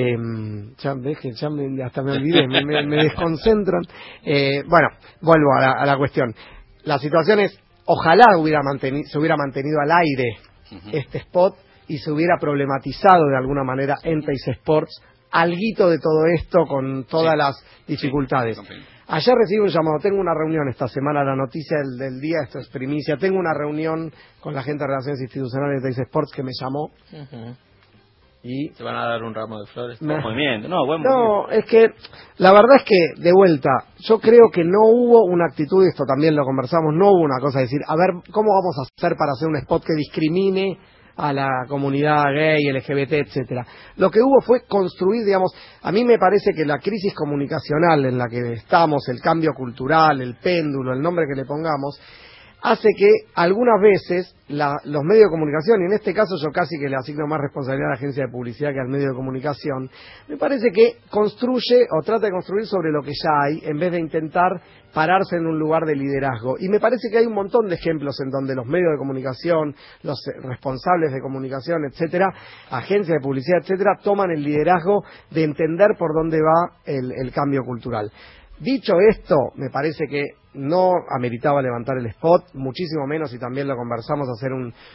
hasta me olvidé, me desconcentran. Bueno, vuelvo a la cuestión. La situación es, ojalá se hubiera mantenido al aire este spot y se hubiera problematizado de alguna manera en Teis Sports alguito de todo esto, con todas las dificultades. Ayer recibí un llamado, tengo una reunión esta semana, la noticia del día, esto es primicia, tengo una reunión con la gente de Relaciones Institucionales de Teis Sports que me llamó. ¿Y te van a dar un ramo de flores? Buen movimiento. No, es que la verdad es que, de vuelta, yo creo que no hubo una actitud, y esto también lo conversamos, no hubo una cosa de decir, a ver, ¿cómo vamos a hacer para hacer un spot que discrimine a la comunidad gay, LGBT, etcétera? Lo que hubo fue construir, digamos, a mí me parece que la crisis comunicacional en la que estamos, el cambio cultural, el péndulo, el nombre que le pongamos, hace que algunas veces los medios de comunicación, y en este caso yo casi que le asigno más responsabilidad a la agencia de publicidad que al medio de comunicación, me parece que construye o trata de construir sobre lo que ya hay, en vez de intentar pararse en un lugar de liderazgo. Y me parece que hay un montón de ejemplos en donde los medios de comunicación, los responsables de comunicación, etcétera, agencias de publicidad, etcétera, toman el liderazgo de entender por dónde va el cambio cultural. Dicho esto, me parece que no ameritaba levantar el spot, muchísimo menos, y también lo conversamos, hacer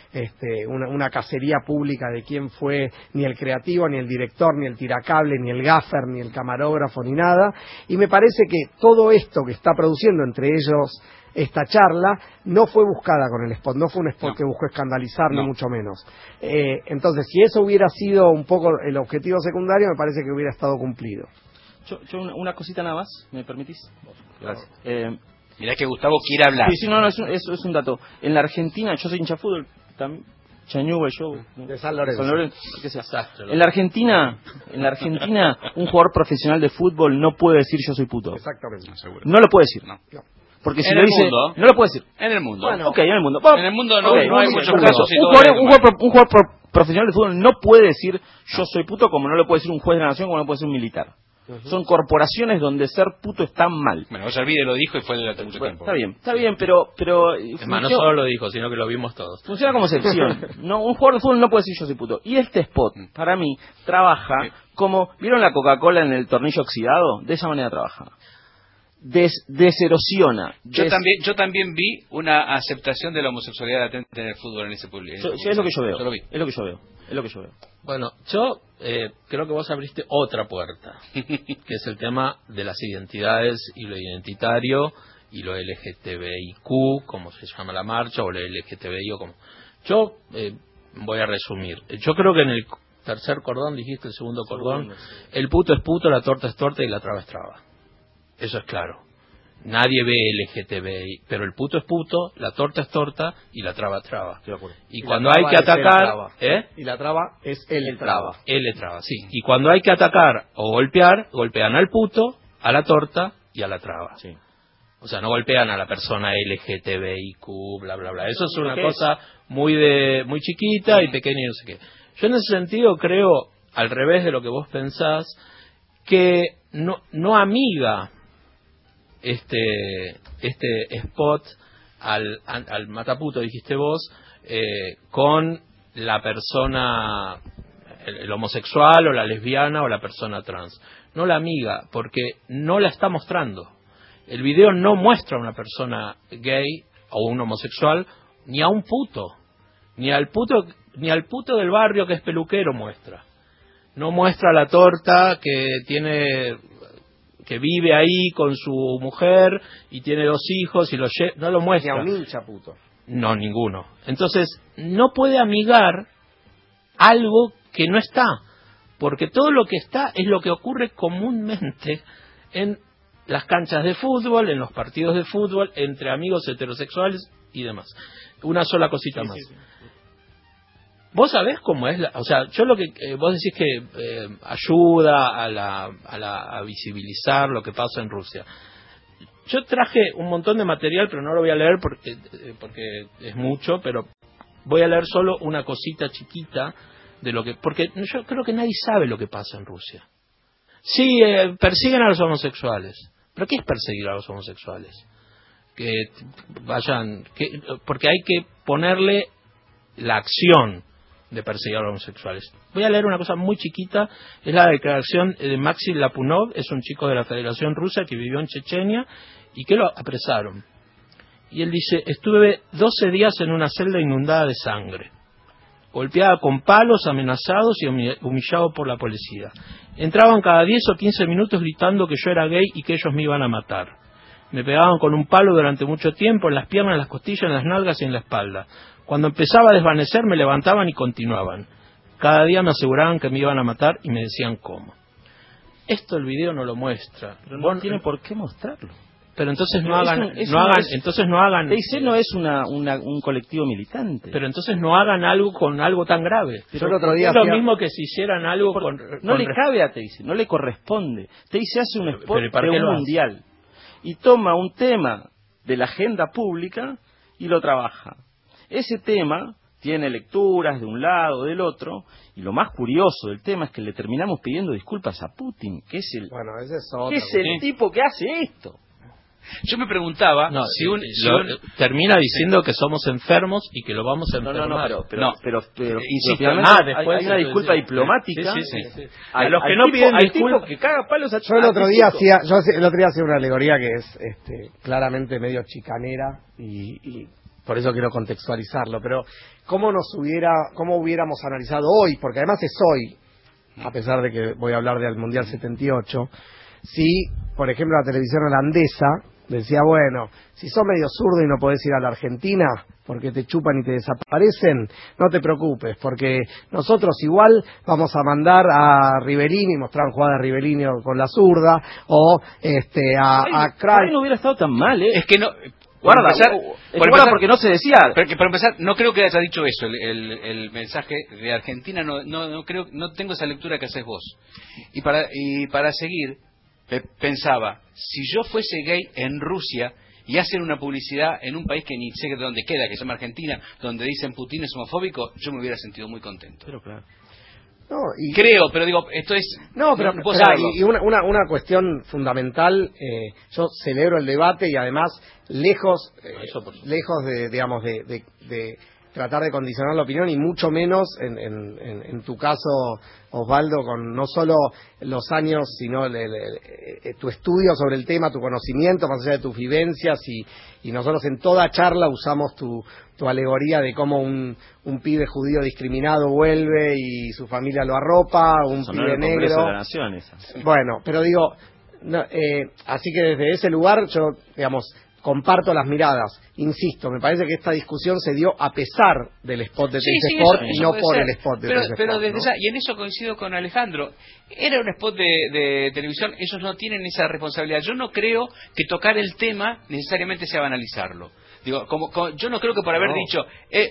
una cacería pública de quién fue ni el creativo, ni el director, ni el tiracable, ni el gaffer, ni el camarógrafo, ni nada. Y me parece que todo esto que está produciendo, entre ellos esta charla, no fue buscada con el spot, no fue un spot que buscó escandalizar, ni mucho menos. Entonces, si eso hubiera sido un poco el objetivo secundario, me parece que hubiera estado cumplido. Yo una cosita nada más, ¿me permitís? Gracias. Mirá que Gustavo quiere hablar. Sí, no, es un dato. En la Argentina, yo soy hincha de fútbol, Chañuve, yo... De San Lorenzo. Que sea. En la Argentina, un jugador profesional de fútbol no puede decir yo soy puto. Exactamente. No lo puede decir. No. Porque si lo dice, no lo puede decir. En el mundo. Bueno, ok, en el mundo. En el mundo no hay muchos casos. Un jugador profesional de fútbol no puede decir yo soy puto, como no lo puede decir un juez de la nación, como no puede decir un militar. Son corporaciones donde ser puto está mal. Bueno, Ollarvide lo dijo y fue durante mucho tiempo. Está bien, pero no solo lo dijo, sino que lo vimos todos. Funciona como excepción. No, un jugador de fútbol no puede decir yo soy puto. Y este spot, para mí, trabaja como... ¿Vieron la Coca-Cola en el tornillo oxidado? De esa manera trabaja. Deserosiona. Yo también vi una aceptación de la homosexualidad latente en el fútbol en ese público. Es lo que yo veo. Es lo que yo veo. Bueno, yo creo que vos abriste otra puerta, que es el tema de las identidades y lo identitario y lo LGTBIQ, como se llama la marcha, o lo LGTBI o como... Yo voy a resumir. Yo creo que en el tercer cordón, dijiste el segundo cordón, el puto es puto, la torta es torta y la traba es traba. Eso es claro. Nadie ve LGTBI, pero el puto es puto, la torta es torta y la traba es traba. Y cuando hay que atacar... Y la traba es el traba. Sí. Y cuando hay que atacar o golpear, golpean al puto, a la torta y a la traba. Sí. O sea, no golpean a la persona LGTBIQ, bla, bla, bla. Eso es una cosa muy chiquita y pequeña y no sé qué. Yo en ese sentido creo, al revés de lo que vos pensás, que no amiga este spot al mataputo, dijiste vos, con la persona, el homosexual o la lesbiana o la persona trans. No la amiga, porque no la está mostrando. El video no muestra a una persona gay o un homosexual, ni a un puto, ni al puto del barrio que es peluquero muestra. No muestra la torta que vive ahí con su mujer y tiene 2 hijos y no lo muestra. Ni a un hincha puto. No, ninguno. Entonces, no puede amigar algo que no está, porque todo lo que está es lo que ocurre comúnmente en las canchas de fútbol, en los partidos de fútbol, entre amigos heterosexuales y demás. Una sola cosita más. Sí. ¿Vos sabés cómo es? O sea, yo lo que vos decís que ayuda a visibilizar lo que pasa en Rusia. Yo traje un montón de material, pero no lo voy a leer porque es mucho, pero voy a leer solo una cosita chiquita de lo que... Porque yo creo que nadie sabe lo que pasa en Rusia. Sí, persiguen a los homosexuales. ¿Pero qué es perseguir a los homosexuales? Porque hay que ponerle la acción de perseguir a los homosexuales. Voy a leer una cosa muy chiquita, es la declaración de Maxim Lapunov, es un chico de la Federación Rusa que vivió en Chechenia y que lo apresaron. Y él dice: estuve 12 días en una celda inundada de sangre, golpeada con palos, amenazados y humillado por la policía. Entraban cada 10 o 15 minutos gritando que yo era gay y que ellos me iban a matar. Me pegaban con un palo durante mucho tiempo en las piernas, en las costillas, en las nalgas y en la espalda. Cuando empezaba a desvanecer me levantaban y continuaban. Cada día me aseguraban que me iban a matar y me decían cómo. Esto el video no lo muestra. Pero no tiene por qué mostrarlo. Pero entonces no hagan. TIC no es un colectivo militante. Pero entonces no hagan algo con algo tan grave. Pero el otro día es lo mismo que si hicieran algo no le cabe a TIC, no le corresponde. TIC hace un spot de un mundial y toma un tema de la agenda pública y lo trabaja. Ese tema tiene lecturas de un lado, del otro, y lo más curioso del tema es que le terminamos pidiendo disculpas a Putin, que es el, tipo que hace esto. Yo me preguntaba termina diciendo que somos enfermos y que lo vamos a enfermar. Pero insisto, hay una disculpa diplomática. A los que no piden disculpas, que caga palos a Yo el otro día hacía una alegoría que es claramente medio chicanera y por eso quiero contextualizarlo, pero cómo hubiéramos analizado hoy, porque además es hoy, a pesar de que voy a hablar del Mundial 78, si, por ejemplo, la televisión holandesa decía, bueno, si sos medio zurdo y no podés ir a la Argentina porque te chupan y te desaparecen, no te preocupes, porque nosotros igual vamos a mandar a Rivellini, mostrar jugada de Rivellini con la zurda, o a Craig. No hubiera estado tan mal, Es que no... Guarda, porque no se decía. Pero para empezar, no creo que haya dicho eso el mensaje de Argentina. No creo, no tengo esa lectura que haces vos. Y para seguir, pensaba, si yo fuese gay en Rusia y hacen una publicidad en un país que ni sé de dónde queda, que se llama Argentina, donde dicen Putin es homofóbico, yo me hubiera sentido muy contento. Pero claro. Creo, pero digo, esto es... y una cuestión fundamental, yo celebro el debate y además, lejos de, digamos, de tratar de condicionar la opinión, y mucho menos en tu caso, Osvaldo, con no solo los años, sino tu estudio sobre el tema, tu conocimiento, más allá de tus vivencias, y nosotros en toda charla usamos tu alegoría de cómo un pibe judío discriminado vuelve y su familia lo arropa, un pibe negro. De la Nación, esa. Bueno, pero digo, así que desde ese lugar yo, digamos, comparto las miradas. Insisto, me parece que esta discusión se dio a pesar del spot de Teis Sport y no por el spot de Teis Sport. Pero desde y en eso coincido con Alejandro. Era un spot de televisión, ellos no tienen esa responsabilidad. Yo no creo que tocar el tema necesariamente sea banalizarlo. Digo, yo no creo que por haber dicho,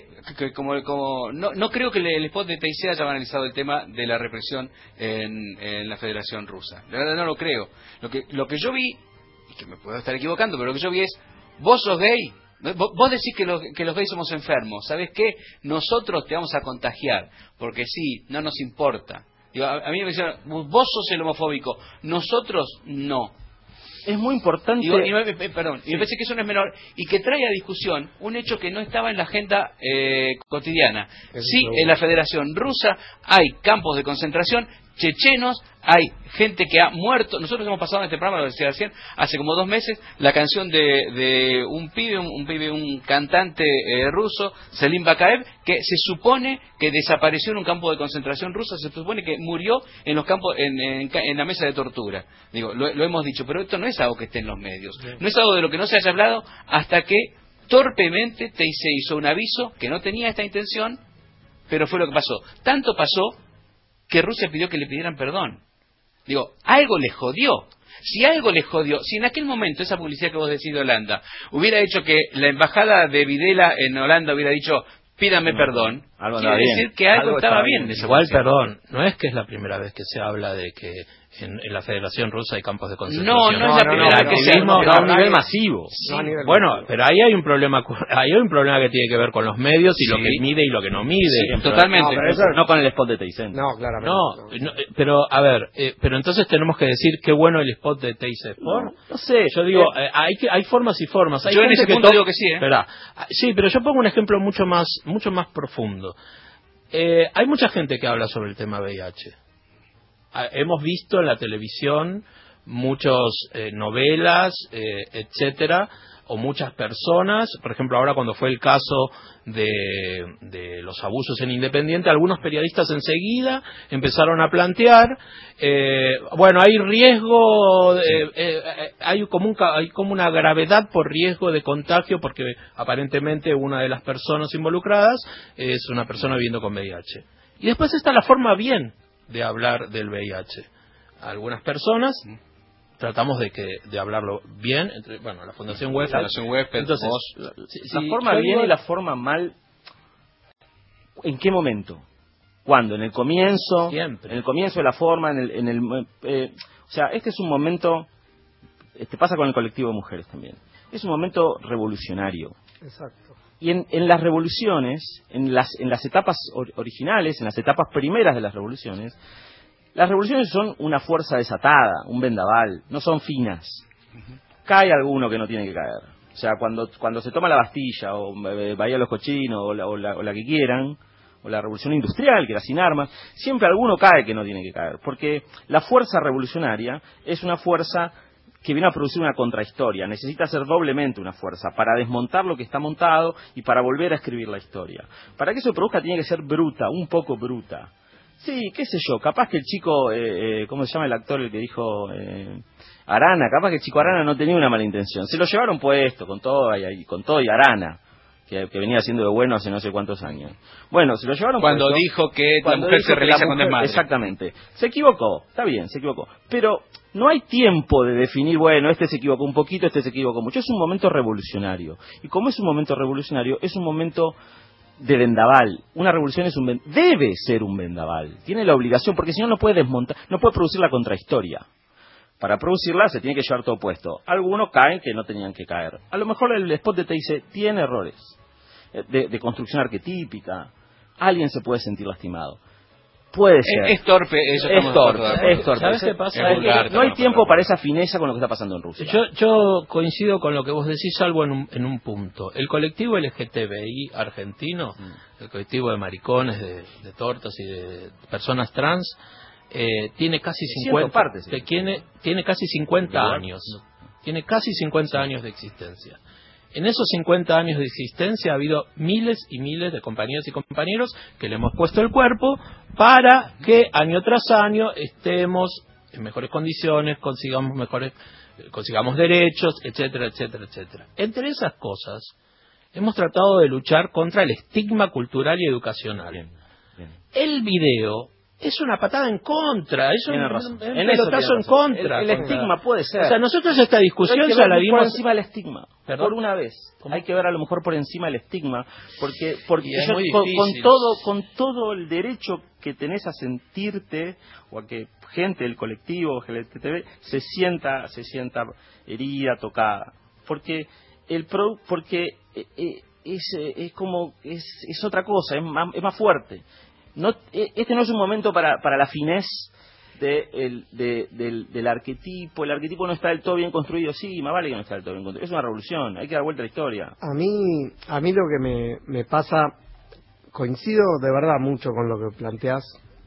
no creo que el spot de TIC haya banalizado el tema de la represión en la Federación Rusa. La verdad no lo creo. Lo que yo vi, y que me puedo estar equivocando, pero lo que yo vi es, vos sos gay, vos decís que los gays somos enfermos, ¿sabés qué? Nosotros te vamos a contagiar, porque sí, no nos importa. Digo, a mí me decían, vos sos el homofóbico, nosotros no. Es muy importante. Y me parece que eso no es menor y que trae a discusión un hecho que no estaba en la agenda cotidiana. Sí, en la Federación Rusa hay campos de concentración chechenos, hay gente que ha muerto. Nosotros hemos pasado en este programa, lo decía recién, hace como 2 meses, la canción de un pibe, un cantante ruso, Selim Bakaev, que se supone que desapareció en un campo de concentración ruso, se supone que murió en los campos, en la mesa de tortura. Digo, lo hemos dicho, pero esto no es algo que esté en los medios, no es algo de lo que no se haya hablado hasta que torpemente se hizo un aviso que no tenía esta intención, pero fue lo que pasó. Tanto pasó que Rusia pidió que le pidieran perdón. Digo, algo les jodió. Si algo les jodió, si en aquel momento esa publicidad que vos decís de Holanda hubiera hecho que la embajada de Videla en Holanda hubiera dicho, pídame perdón, quiere decir que algo estaba bien. Igual, perdón, no es que es la primera vez que se habla de que en la Federación Rusa hay campos de concentración. No es la primera vez que se habla. A un nivel masivo. Sí. Bueno, pero ahí hay un problema que tiene que ver con los medios y lo que mide y lo que no mide. Sí, totalmente. No con el spot de Teis. No, claramente. No, pero a ver, pero entonces tenemos que decir qué bueno el spot de Teis Sport. No sé, yo digo, hay formas y formas. Hay yo en ese punto digo que sí, sí, pero yo pongo un ejemplo mucho más profundo. Hay mucha gente que habla sobre el tema VIH. Hemos visto en la televisión muchas novelas, etcétera, o muchas personas, por ejemplo ahora cuando fue el caso de los abusos en Independiente, algunos periodistas enseguida empezaron a plantear, bueno, hay riesgo, hay como una gravedad por riesgo de contagio porque aparentemente una de las personas involucradas es una persona viviendo con VIH. Y después está la forma bien de hablar del VIH. Algunas personas tratamos de hablarlo bien, la Fundación Wefed, entonces la forma bien y la forma mal. ¿En qué momento? ¿Cuándo? ¿En el comienzo? Siempre. En el comienzo de la forma, o sea, este es un momento, pasa con el colectivo de mujeres también. es un momento revolucionario. Exacto. Y en las revoluciones, en las etapas originales, en las etapas primeras de las revoluciones son una fuerza desatada, un vendaval, no son finas. Cae alguno que no tiene que caer. O sea, cuando se toma la Bastilla, o Bahía de los Cochinos, o la que quieran, o la revolución industrial, que era sin armas, siempre alguno cae que no tiene que caer. Porque la fuerza revolucionaria es una fuerza que viene a producir una contrahistoria, necesita ser doblemente una fuerza para desmontar lo que está montado y para volver a escribir la historia. Para que eso se produzca tiene que ser bruta, un poco bruta. Sí, qué sé yo, capaz que el chico, ¿cómo se llama el actor el que dijo Arana? Capaz que el chico Arana no tenía una mala intención. Se lo llevaron puesto con todo y Arana, que venía siendo de bueno hace no sé cuántos años. Bueno, se lo llevaron cuando puesto. Dijo que la mujer se realiza con desmadre. Exactamente. Se equivocó, está bien, se equivocó. Pero no hay tiempo de definir, bueno, este se equivocó un poquito, este se equivocó mucho. Es un momento revolucionario. Y como es un momento revolucionario, es un momento de vendaval. Una revolución debe ser un vendaval. Tiene la obligación, porque si no, no puede desmontar, no puede producir la contrahistoria. Para producirla se tiene que llevar todo puesto. Algunos caen que no tenían que caer. A lo mejor el spot de TIC tiene errores de construcción arquetípica. Alguien se puede sentir lastimado. Puede ser. Es torpe, eso es torpe. ¿Sabes qué pasa? No hay tiempo para esa fineza con lo que está pasando en Rusia. Yo coincido con lo que vos decís, salvo en un punto. El colectivo LGTBI argentino, el colectivo de maricones, de tortas y de personas trans, tiene casi 50 tiene casi 50 años. Tiene casi 50 años de existencia. En esos 50 años de existencia ha habido miles y miles de compañeras y compañeros que le hemos puesto el cuerpo para que año tras año estemos en mejores condiciones, consigamos derechos, etcétera, etcétera, etcétera. Entre esas cosas, hemos tratado de luchar contra el estigma cultural y educacional. Bien. El video es una patada en contra, es un pelotazo en contra. El estigma puede ser. O sea, nosotros esta discusión ya la vimos por encima del estigma. ¿Perdón? Por una vez. ¿Cómo? Hay que ver a lo mejor por encima del estigma, porque es muy con todo el derecho que tenés a sentirte, o a que gente del colectivo LGTB se sienta herida, tocada. Porque es otra cosa, es más fuerte. Este no es un momento para la finez del arquetipo. El arquetipo no está del todo bien construido. Sí, más vale que no está del todo bien construido. Es una revolución, hay que dar vuelta a la historia. A mí lo que me pasa, coincido de verdad mucho con lo que planteás,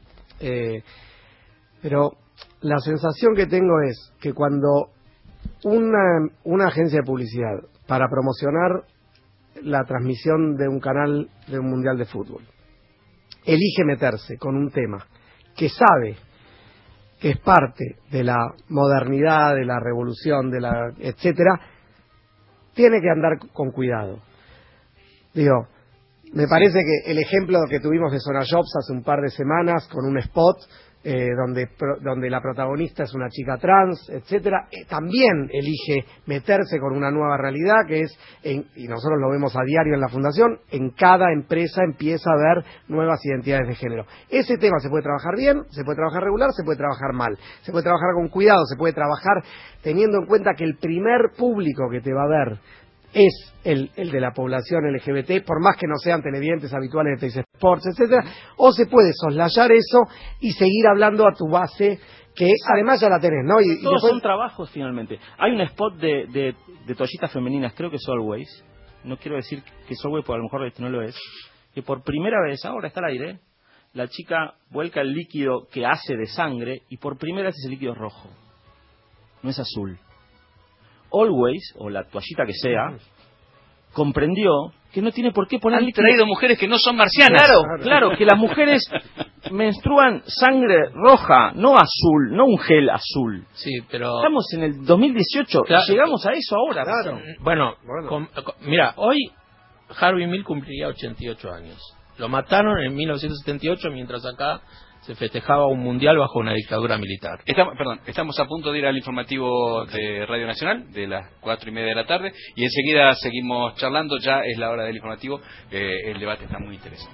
pero la sensación que tengo es que cuando una agencia de publicidad, para promocionar la transmisión de un canal de un mundial de fútbol, elige meterse con un tema que sabe que es parte de la modernidad, de la revolución, etcétera, tiene que andar con cuidado. Digo, me parece que el ejemplo que tuvimos de Zona Jobs hace un par de semanas con un spot donde la protagonista es una chica trans, etcétera, también elige meterse con una nueva realidad que es, y nosotros lo vemos a diario en la Fundación, en cada empresa empieza a haber nuevas identidades de género. Ese tema se puede trabajar bien, se puede trabajar regular, se puede trabajar mal, se puede trabajar con cuidado, se puede trabajar teniendo en cuenta que el primer público que te va a ver es el de la población LGBT, por más que no sean televidentes habituales de TIC Sports, etcétera, o se puede soslayar eso y seguir hablando a tu base, que además ya la tenés, ¿no? Y todos son trabajos finalmente. Hay un spot de toallitas femeninas, creo que es Always, no quiero decir que es Always, porque a lo mejor no lo es, que por primera vez, ahora está al aire, la chica vuelca el líquido que hace de sangre y por primera vez ese líquido es rojo, no es azul. Always, o la toallita que sea, comprendió que no tiene por qué poner líquido. Han traído mujeres que no son marcianas. Claro, que las mujeres menstruan sangre roja, no azul, no un gel azul. Sí, pero estamos en el 2018, llegamos a eso ahora. Claro. Bueno. Mira, hoy Harvey Milk cumpliría 88 años. Lo mataron en 1978, mientras acá se festejaba un mundial bajo una dictadura militar. Estamos a punto de ir al informativo de Radio Nacional de las 4:30 de la tarde y enseguida seguimos charlando. Ya es la hora del informativo. El debate está muy interesante.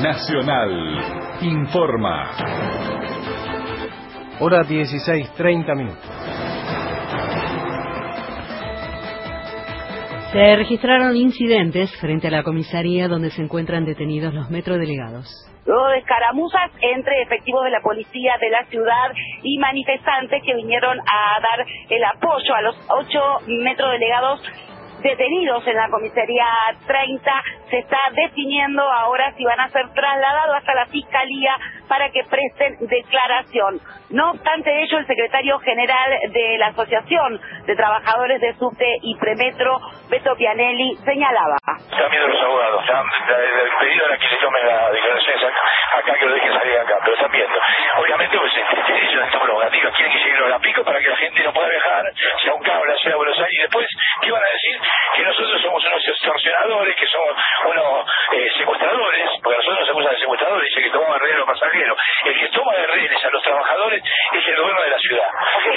Nacional informa. Hora 16:30 minutos. Se registraron incidentes frente a la comisaría donde se encuentran detenidos los metrodelegados. Luego de escaramuzas entre efectivos de la policía de la ciudad y manifestantes que vinieron a dar el apoyo a los 8 metrodelegados detenidos en la comisaría 30, se está definiendo ahora si van a ser trasladados hasta la fiscalía para que presten declaración. No obstante ello, el secretario general de la Asociación de Trabajadores de Subte y Premetro, Beto Pianelli, señalaba: También de los abogados, el pedido era que se tomen las declaraciones acá, que lo dejen salir acá, pero están viendo. Obviamente, pues ellos están prerrogativas, quieren que lleguen a pico para que la gente no pueda viajar, sea un cabo, la ciudad de Buenos Aires, y después, ¿qué van a decir? Que nosotros somos unos extorsionadores, que somos unos secuestradores, porque nosotros nos acusan de secuestradores, dice que tomamos de rehenes a los pasajeros. El que toma de rehenes a los trabajadores es el gobierno de la ciudad.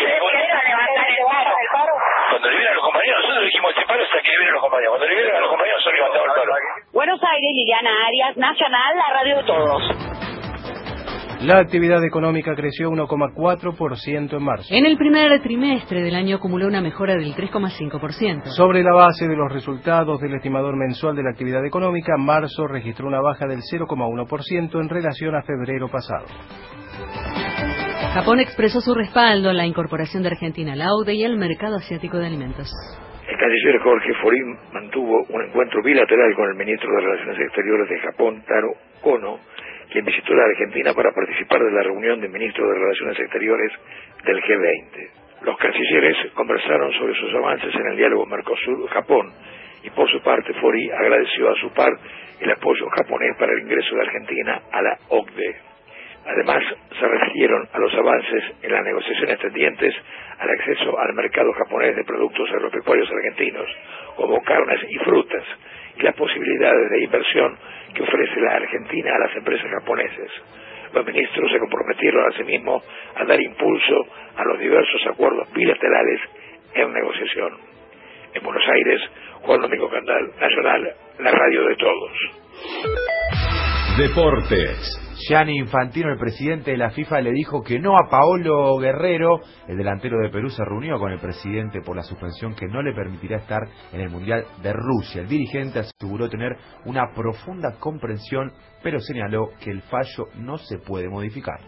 Cuando liberan a los compañeros, nosotros dijimos este paro hasta que liberen a los compañeros. Cuando liberan a los compañeros, son levantados el paro. Buenos Aires, Liliana Arias, Nacional, la radio de todos. La actividad económica creció 1,4% en marzo. En el primer trimestre del año acumuló una mejora del 3,5%. Sobre la base de los resultados del estimador mensual de la actividad económica, marzo registró una baja del 0,1% en relación a febrero pasado. Japón expresó su respaldo a la incorporación de Argentina al AUDE y al mercado asiático de alimentos. El canciller Jorge Forín mantuvo un encuentro bilateral con el ministro de Relaciones Exteriores de Japón, Taro Kono, quien visitó la Argentina para participar de la reunión de ministros de Relaciones Exteriores del G20. Los cancilleres conversaron sobre sus avances en el diálogo Mercosur-Japón y por su parte Forín agradeció a su par el apoyo japonés para el ingreso de Argentina a la OCDE. Además, se refirieron a los avances en las negociaciones tendientes al acceso al mercado japonés de productos agropecuarios argentinos, como carnes y frutas, y las posibilidades de inversión que ofrece la Argentina a las empresas japonesas. Los ministros se comprometieron asimismo a dar impulso a los diversos acuerdos bilaterales en negociación. En Buenos Aires, Juan Domingo Candal, Nacional, la radio de todos. Deportes. Gianni Infantino, el presidente de la FIFA, le dijo que no a Paolo Guerrero. El delantero de Perú se reunió con el presidente por la suspensión que no le permitirá estar en el Mundial de Rusia. El dirigente aseguró tener una profunda comprensión, pero señaló que el fallo no se puede modificar.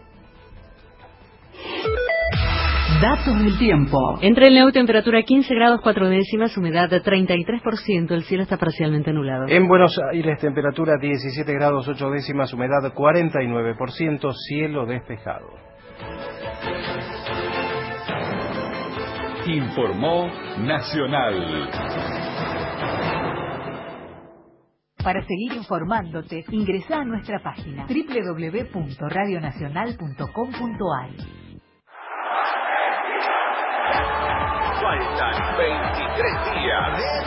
Datos del tiempo. Entre el Neu, temperatura 15 grados 4 décimas, humedad de 33%, el cielo está parcialmente nublado. En Buenos Aires, temperatura 17 grados 8 décimas, humedad 49%, cielo despejado. Informó Nacional. Para seguir informándote, ingresa a nuestra página www.radionacional.com.ar. Faltan 23 días.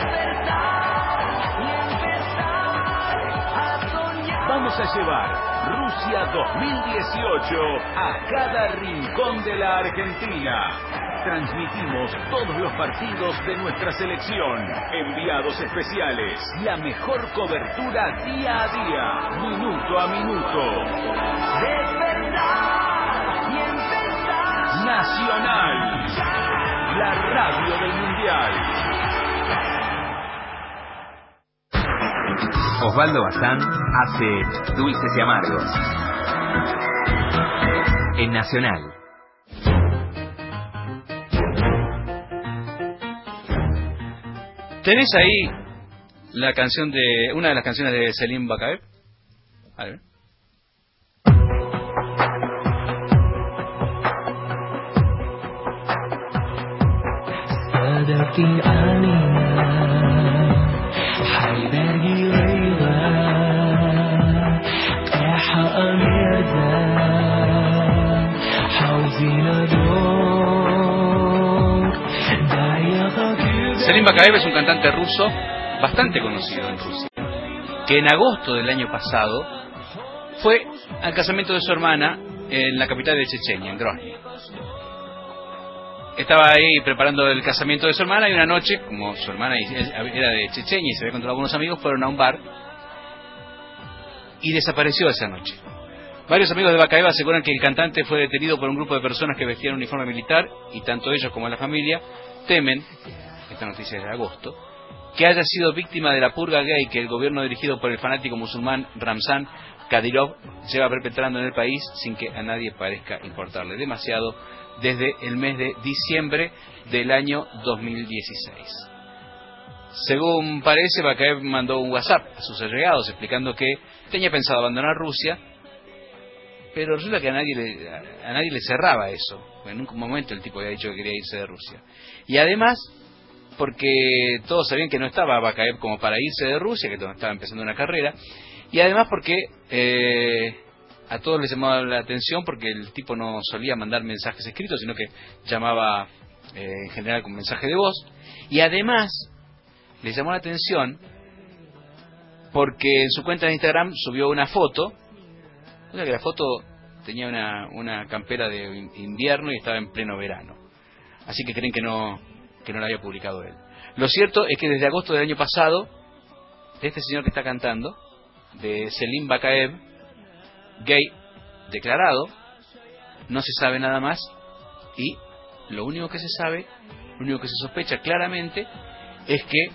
Vamos a llevar Rusia 2018 a cada rincón de la Argentina. Transmitimos todos los partidos de nuestra selección. Enviados especiales. La mejor cobertura día a día. Minuto a minuto. Despertar y empezar. Nacional. La radio del Mundial. Osvaldo Bazán hace Dulces y Amargos en Nacional. ¿Tenés ahí la canción de una de las canciones de Selim Bakaev? A ver. Selim Bakaev es un cantante ruso bastante conocido en Rusia, que en agosto del año pasado fue al casamiento de su hermana en la capital de Chechenia, en Grozny. Estaba ahí preparando el casamiento de su hermana y una noche, como su hermana era de Chechenia y se había encontrado con unos amigos, fueron a un bar y desapareció esa noche. Varios amigos de Bakaev aseguran que el cantante fue detenido por un grupo de personas que vestían uniforme militar y tanto ellos como la familia temen, esta noticia es de agosto, que haya sido víctima de la purga gay que el gobierno dirigido por el fanático musulmán Ramzan Kadyrov lleva perpetrando en el país sin que a nadie parezca importarle demasiado desde el mes de diciembre del año 2016. Según parece, Bakaev mandó un WhatsApp a sus allegados explicando que tenía pensado abandonar Rusia, pero resulta que a nadie le cerraba eso. En un momento el tipo había dicho que quería irse de Rusia. Y además, porque todos sabían que no estaba Bakaev como para irse de Rusia, que estaba empezando una carrera, y además porque a todos les llamaba la atención porque el tipo no solía mandar mensajes escritos, sino que llamaba en general con mensaje de voz, y además les llamó la atención porque en su cuenta de Instagram subió una foto, que la foto tenía una campera de invierno y estaba en pleno verano, así que creen que no la había publicado él. Lo cierto es que desde agosto del año pasado, este señor que está cantando, de Selim Bakaev, gay declarado, no se sabe nada más, y lo único que se sabe, lo único que se sospecha claramente es que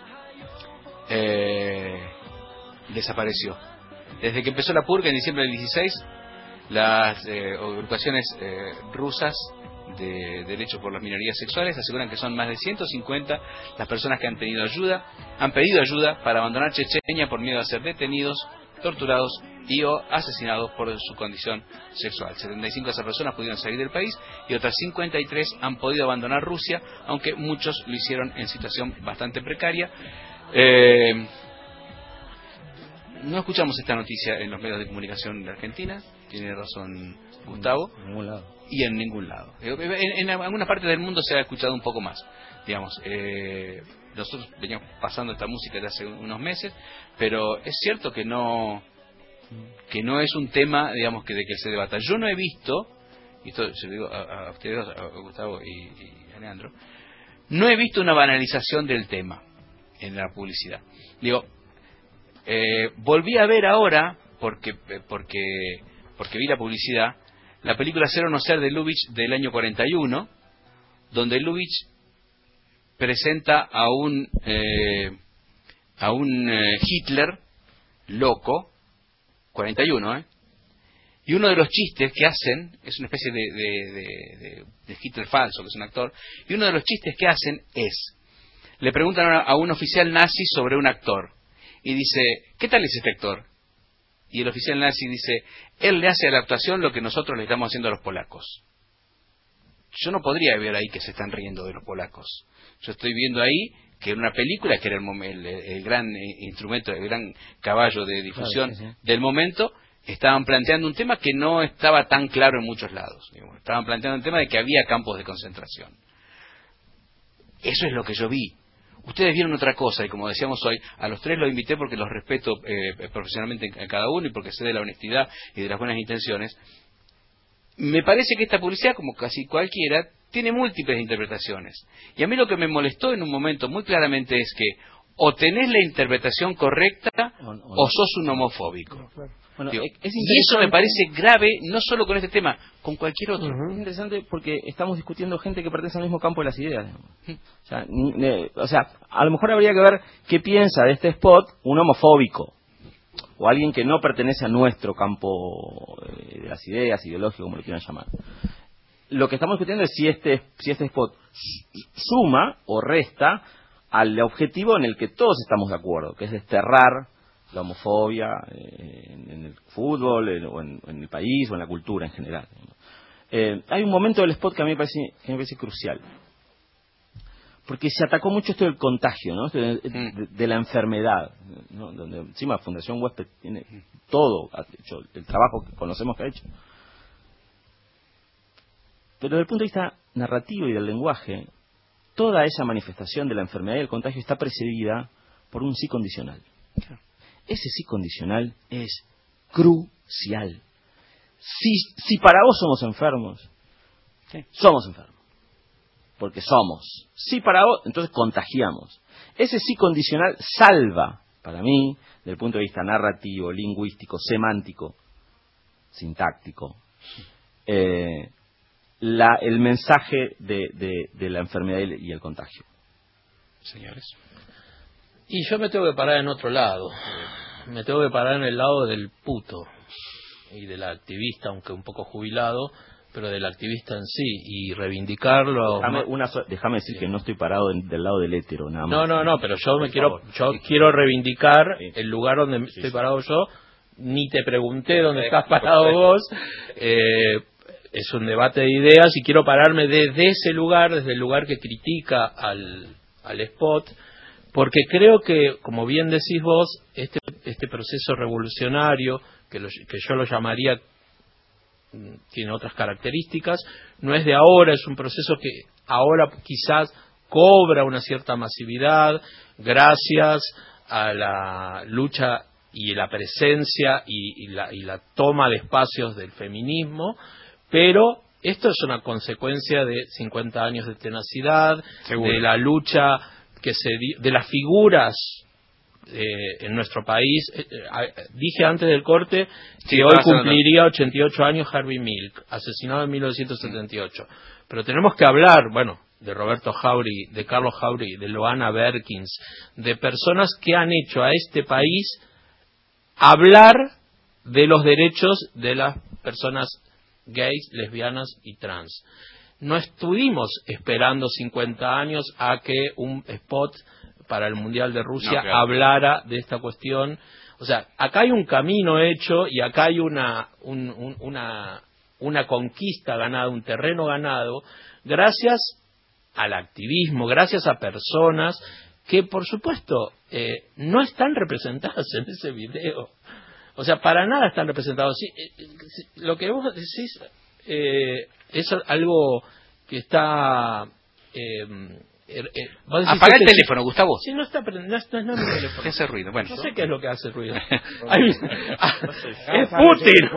desapareció. Desde que empezó la purga en diciembre del 16, las agrupaciones rusas de derechos por las minorías sexuales aseguran que son más de 150 las personas que han pedido ayuda para abandonar Chechenia por miedo a ser detenidos, torturados y o asesinados por su condición sexual. 75 de esas personas pudieron salir del país y otras 53 han podido abandonar Rusia, aunque muchos lo hicieron en situación bastante precaria. No escuchamos esta noticia en los medios de comunicación de Argentina, tiene razón Gustavo, en ningún lado. Y en ningún lado. En algunas partes del mundo se ha escuchado un poco más, digamos. Nosotros veníamos pasando esta música desde hace unos meses, pero es cierto que no es un tema, digamos, de que se debata. Yo no he visto, y esto se lo digo a ustedes, a Gustavo y a Leandro, no he visto una banalización del tema en la publicidad. Digo, volví a ver ahora, porque vi la publicidad, la película Ser o no ser de Lubitsch del año 41, donde Lubitsch presenta a un Hitler loco, 41, y uno de los chistes que hacen, es una especie de Hitler falso, que es un actor, y uno de los chistes que hacen es, le preguntan a un oficial nazi sobre un actor, y dice, ¿qué tal es este actor? Y el oficial nazi dice, él le hace a la actuación lo que nosotros le estamos haciendo a los polacos. Yo no podría ver ahí que se están riendo de los polacos. Yo estoy viendo ahí que en una película, que era el gran instrumento, el gran caballo de difusión del momento, estaban planteando un tema que no estaba tan claro en muchos lados. Estaban planteando el tema de que había campos de concentración. Eso es lo que yo vi. Ustedes vieron otra cosa, y como decíamos hoy, a los tres los invité porque los respeto profesionalmente a cada uno y porque sé de la honestidad y de las buenas intenciones. Me parece que esta publicidad, como casi cualquiera, tiene múltiples interpretaciones. Y a mí lo que me molestó en un momento muy claramente es que o tenés la interpretación correcta o sos un homofóbico. Bueno, Digo, y eso me parece grave, no solo con este tema, con cualquier otro. Es interesante porque estamos discutiendo gente que pertenece al mismo campo de las ideas. O sea, a lo mejor habría que ver qué piensa de este spot un homofóbico o alguien que no pertenece a nuestro campo de las ideas, ideológico, como lo quieran llamar. Lo que estamos discutiendo es si este spot suma o resta al objetivo en el que todos estamos de acuerdo, que es desterrar la homofobia en el fútbol o en el país o en la cultura en general. Hay un momento del spot que a mí me parece crucial, porque se atacó mucho esto del contagio, ¿no? de la enfermedad, ¿no? Donde encima Fundación Huésped tiene todo, ha hecho el trabajo que conocemos que ha hecho. Pero desde el punto de vista narrativo y del lenguaje, toda esa manifestación de la enfermedad y el contagio está precedida por un sí condicional. Ese sí condicional es crucial. Si para vos somos enfermos, somos enfermos. Porque somos. Si para vos, entonces contagiamos. Ese sí condicional salva para mí, desde el punto de vista narrativo, lingüístico, semántico, sintáctico, el mensaje de la enfermedad y el contagio. Señores. Y yo me tengo que parar en otro lado. Me tengo que parar en el lado del puto y del activista, aunque un poco jubilado, pero del activista en sí, y reivindicarlo. Déjame decir que no estoy parado del lado del hétero, nada más. No, pero quiero reivindicar el lugar donde estoy parado yo. Ni te pregunté dónde estás parado vos. Es un debate de ideas y quiero pararme desde ese lugar, desde el lugar que critica al spot, porque creo que, como bien decís vos, este proceso revolucionario, que yo lo llamaría, tiene otras características, no es de ahora, es un proceso que ahora quizás cobra una cierta masividad gracias a la lucha y la presencia y la toma de espacios del feminismo, pero esto es una consecuencia de 50 años de tenacidad, seguro, de la lucha de las figuras en nuestro país. Dije antes del corte que hoy cumpliría 88 años Harvey Milk, asesinado en 1978. Pero tenemos que hablar, de Roberto Jauregui, de Carlos Jauregui, de Loana Berkins, de personas que han hecho a este país hablar de los derechos de las personas gays, lesbianas y trans. No estuvimos esperando 50 años a que un spot para el Mundial de Rusia hablara de esta cuestión. O sea, acá hay un camino hecho y acá hay una conquista ganada, un terreno ganado, gracias al activismo, gracias a personas que, por supuesto, no están representadas en ese video. O sea, para nada están representados. Lo que vos decís es algo que está... apaga el teléfono, Gustavo. Sí, no es mi teléfono. ¿Qué hace ruido? Bueno. No sé qué es lo que hace ruido. Es Putin.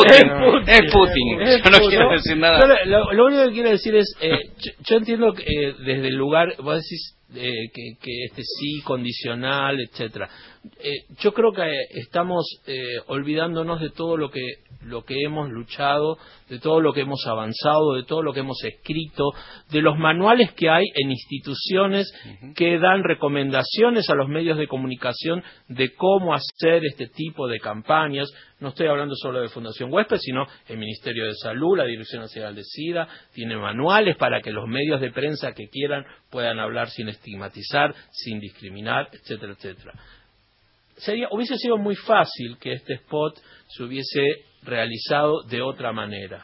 Yo no quiero decir nada. Lo único que quiero decir es, yo entiendo que desde el lugar, vos decís que este sí condicional, etcétera. Yo creo que estamos olvidándonos de todo lo que hemos luchado, de todo lo que hemos avanzado, de todo lo que hemos escrito, de los manuales que hay en instituciones que dan recomendaciones a los medios de comunicación de cómo hacer este tipo de campañas. No estoy hablando solo de Fundación Huésped, sino el Ministerio de Salud, la Dirección Nacional de SIDA, tiene manuales para que los medios de prensa que quieran puedan hablar sin estigmatizar, sin discriminar, etcétera, etcétera. Hubiese sido muy fácil que este spot se hubiese realizado de otra manera.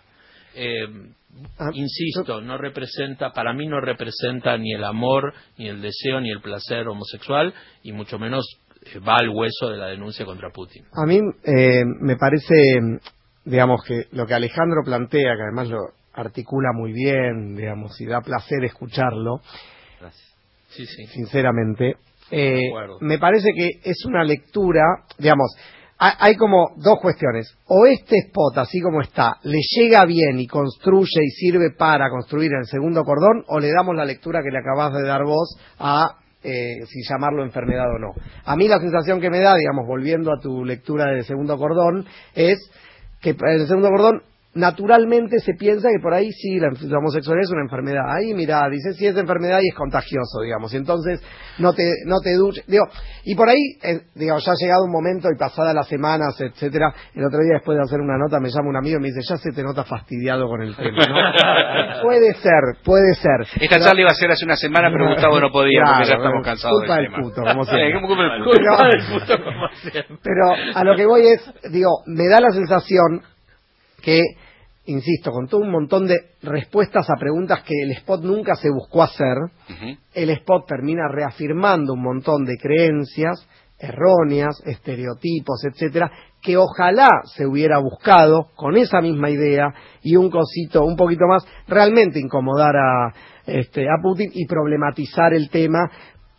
Insisto, para mí no representa ni el amor, ni el deseo, ni el placer homosexual, y mucho menos va al hueso de la denuncia contra Putin. A mí me parece, digamos, que lo que Alejandro plantea, que además lo articula muy bien, digamos, y da placer escucharlo. Gracias. Sí. Sinceramente, me parece que es una lectura, digamos, hay como dos cuestiones. O este spot, así como está, le llega bien y construye y sirve para construir el segundo cordón, o le damos la lectura que le acabas de dar vos a si llamarlo enfermedad o no. A mí la sensación que me da, digamos, volviendo a tu lectura del segundo cordón, es que en el segundo cordón naturalmente se piensa que por ahí sí la homosexualidad es una enfermedad. Ahí mirá, dice si es enfermedad y es contagioso, digamos, y entonces no te duches, digo, y por ahí, digo, ya ha llegado un momento y pasadas las semanas, etcétera. El otro día, después de hacer una nota, me llama un amigo y me dice, ya se te nota fastidiado con el tema, ¿no? Puede ser. Esta charla iba a ser hace una semana, pero Gustavo no podía, porque ya estamos cansados culpa del del tema. puto, como siempre. Culpa del puto, como siempre. Pero a lo que voy es, digo, me da la sensación que, insisto, con todo un montón de respuestas a preguntas que el spot nunca se buscó hacer, el spot termina reafirmando un montón de creencias erróneas, estereotipos, etcétera, que ojalá se hubiera buscado con esa misma idea y un poquito más, realmente incomodar a Putin y problematizar el tema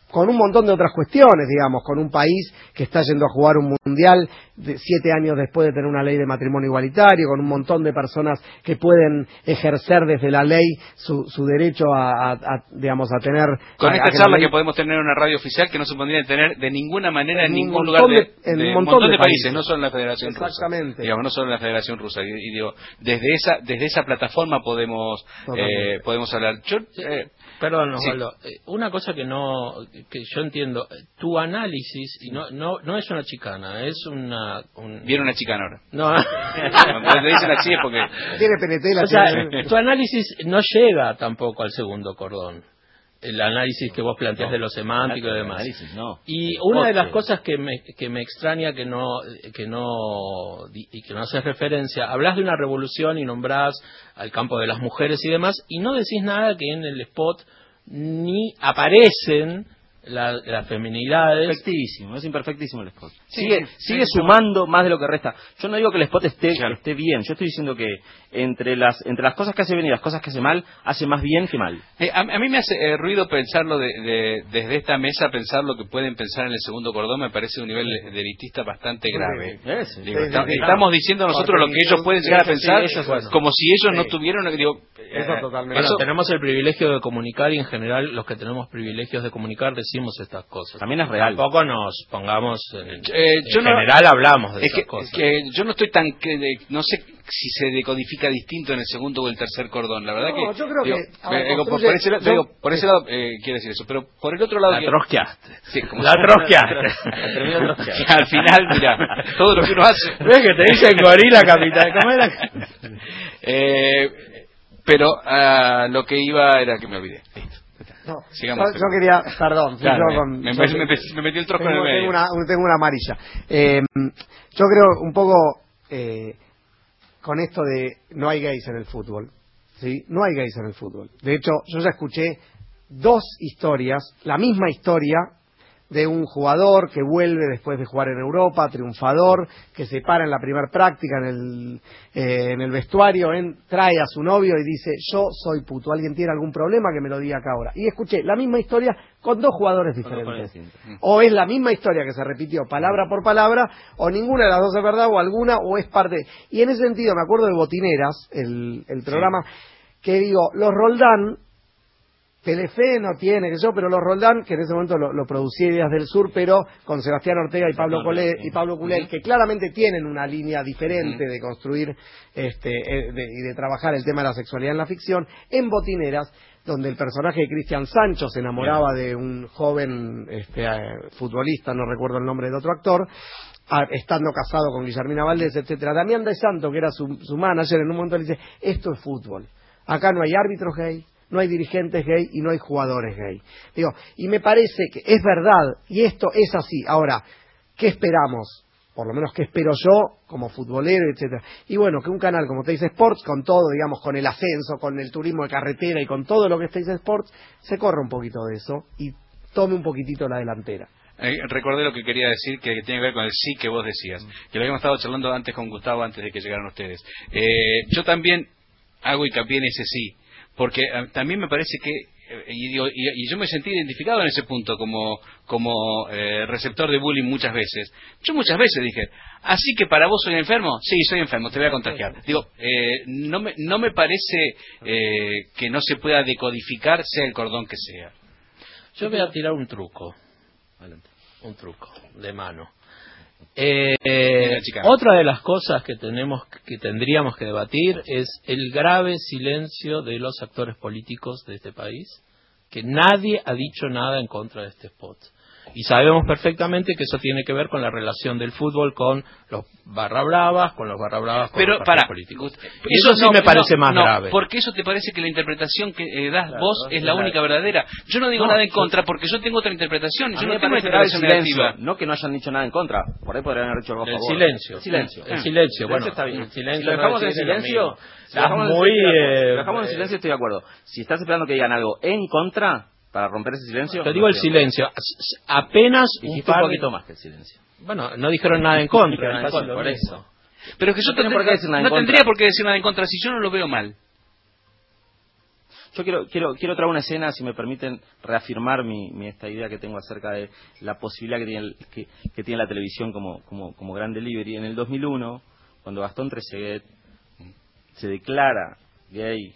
con un montón de otras cuestiones, digamos, con un país que está yendo a jugar un mundial 7 años después de tener una ley de matrimonio igualitario, con un montón de personas que pueden ejercer desde la ley su derecho digamos, a tener... Con esta charla que podemos tener en una radio oficial que no se podría tener de ninguna manera en ningún lugar en un montón de países, no solo en la Federación Rusa. Digamos, no solo en la Federación Rusa. Y digo, desde esa plataforma podemos hablar. Perdón, Osvaldo, sí. Una cosa que yo entiendo, tu análisis, y no es una chicana, es Viene una chicana ahora. No. Cuando te dicen así es porque... Tiene PNT, o sea, tu análisis no llega tampoco al segundo cordón. El análisis que vos planteás de lo semántico y demás. Y una de las cosas que me extraña que no haces referencia, hablas de una revolución y nombrás al campo de las mujeres y demás, y no decís nada que en el spot ni aparecen las feminidades. Es imperfectísimo el spot. Sigue sumando más de lo que resta. Yo no digo que el spot esté bien, yo estoy diciendo que entre las cosas que hace bien y las cosas que hace mal, hace más bien que mal. A mí me hace ruido pensarlo desde esta mesa, pensar lo que pueden pensar en el segundo cordón, me parece un nivel de elitista bastante grave. Estamos diciendo nosotros lo que ellos pueden llegar a pensar, como si ellos no tuvieran... Eso totalmente. Bueno, tenemos el privilegio de comunicar y en general los que tenemos privilegios de comunicar decimos estas cosas. También es real. Tampoco nos pongamos... En general hablamos de esas cosas. Yo no estoy tan... no sé si se decodifica distinto en el segundo o el tercer cordón. La verdad que... yo creo por ese lado quiero decir eso. Pero por el otro lado... La trosqueaste. Sí, como la trosqueaste. Al final, mira, todo lo que uno hace... ¿Ves que te dicen gorila, capitán? ¿Cómo era? Pero lo que iba era que me olvidé. Listo. No, sigamos. Yo quería, perdón, me metí el trosco en el medio. Tengo una amarilla. Yo creo un poco con esto de no hay gays en el fútbol. ¿Sí? No hay gays en el fútbol. De hecho, yo ya escuché 2 historias, la misma historia de un jugador que vuelve después de jugar en Europa, triunfador, que se para en la primera práctica en el vestuario, trae a su novio y dice, yo soy puto, ¿alguien tiene algún problema? Que me lo diga acá ahora. Y escuché la misma historia con 2 jugadores diferentes. O es la misma historia que se repitió palabra por palabra, o ninguna de las 2 es verdad, o alguna, o es parte. Y en ese sentido me acuerdo de Botineras, el programa, que digo, los Roldán, Telefe no tiene, pero los Roldán, que en ese momento lo producía Ideas del Sur, pero con Sebastián Ortega y Pablo Culel, que claramente tienen una línea diferente de construir y de trabajar el tema de la sexualidad en la ficción, en Botineras, donde el personaje de Cristian Sancho se enamoraba de un joven futbolista, no recuerdo el nombre del otro actor, estando casado con Guillermina Valdés, etcétera. Damián de Santo, que era su manager, en un momento le dice, esto es fútbol, acá no hay árbitros gay, no hay dirigentes gay y no hay jugadores gay. Digo, y me parece que es verdad, y esto es así. Ahora, ¿qué esperamos? Por lo menos, ¿qué espero yo como futbolero, etcétera? Y bueno, que un canal como Teis Sports, con todo, digamos, con el ascenso, con el turismo de carretera y con todo lo que es Teis Sports, se corra un poquito de eso y tome un poquitito la delantera. Recordé lo que quería decir, que tiene que ver con el sí que vos decías, que lo habíamos estado charlando antes con Gustavo, antes de que llegaran ustedes. Yo también hago hincapié en ese sí, porque también me parece que y yo me sentí identificado en ese punto como receptor de bullying muchas veces. Yo muchas veces dije, así que para vos soy enfermo, sí, soy enfermo, te voy a contagiar. Digo, no me parece que no se pueda decodificar, sea el cordón que sea. Yo voy a tirar un truco de mano. Otra de las cosas que tendríamos que debatir es el grave silencio de los actores políticos de este país, que nadie ha dicho nada en contra de este spot. Y sabemos perfectamente que eso tiene que ver con la relación del fútbol con los barra bravas, con los partidos políticos. Eso sí me parece más grave. Porque eso te parece que la interpretación que das vos es la única verdadera. Yo no digo nada en contra porque yo tengo otra interpretación. Yo no tengo una interpretación negativa. No que no hayan dicho nada en contra. Por ahí podrían haber dicho algo a favor. El silencio. Bueno, está bien. Si lo dejamos en silencio, estoy de acuerdo. Si estás esperando que digan algo en contra para romper ese silencio. Te digo el silencio. Apenas un poquito más que el silencio. Bueno, no dijeron nada en contra. Por eso. Pero que yo no tendría por qué decir nada en contra si yo no lo veo mal. Yo quiero traer una escena, si me permiten reafirmar esta idea que tengo acerca de la posibilidad que tiene la televisión como gran delivery. En el 2001, cuando Gastón Trezeguet se declara gay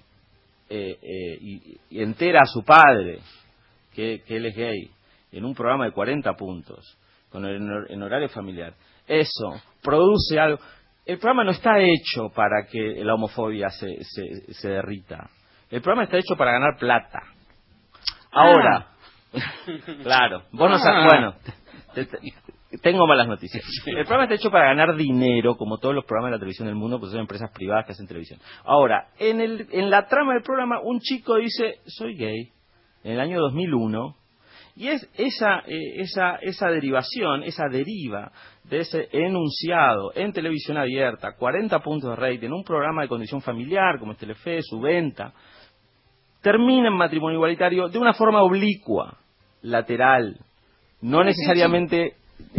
y entera a su padre que él es gay en un programa de 40 puntos en horario familiar, eso produce algo. El programa no está hecho para que la homofobia se derrita. El programa está hecho para ganar plata. Ahora, claro, vos no sabés, bueno, tengo malas noticias. El programa está hecho para ganar dinero, como todos los programas de la televisión del mundo, pues son empresas privadas que hacen televisión. Ahora, en la trama del programa, un chico dice, soy gay, en el año 2001, y es esa derivación, esa deriva de ese enunciado en televisión abierta, 40 puntos de rating, en un programa de condición familiar, como es Telefe, su venta, termina en matrimonio igualitario de una forma oblicua, lateral, no necesariamente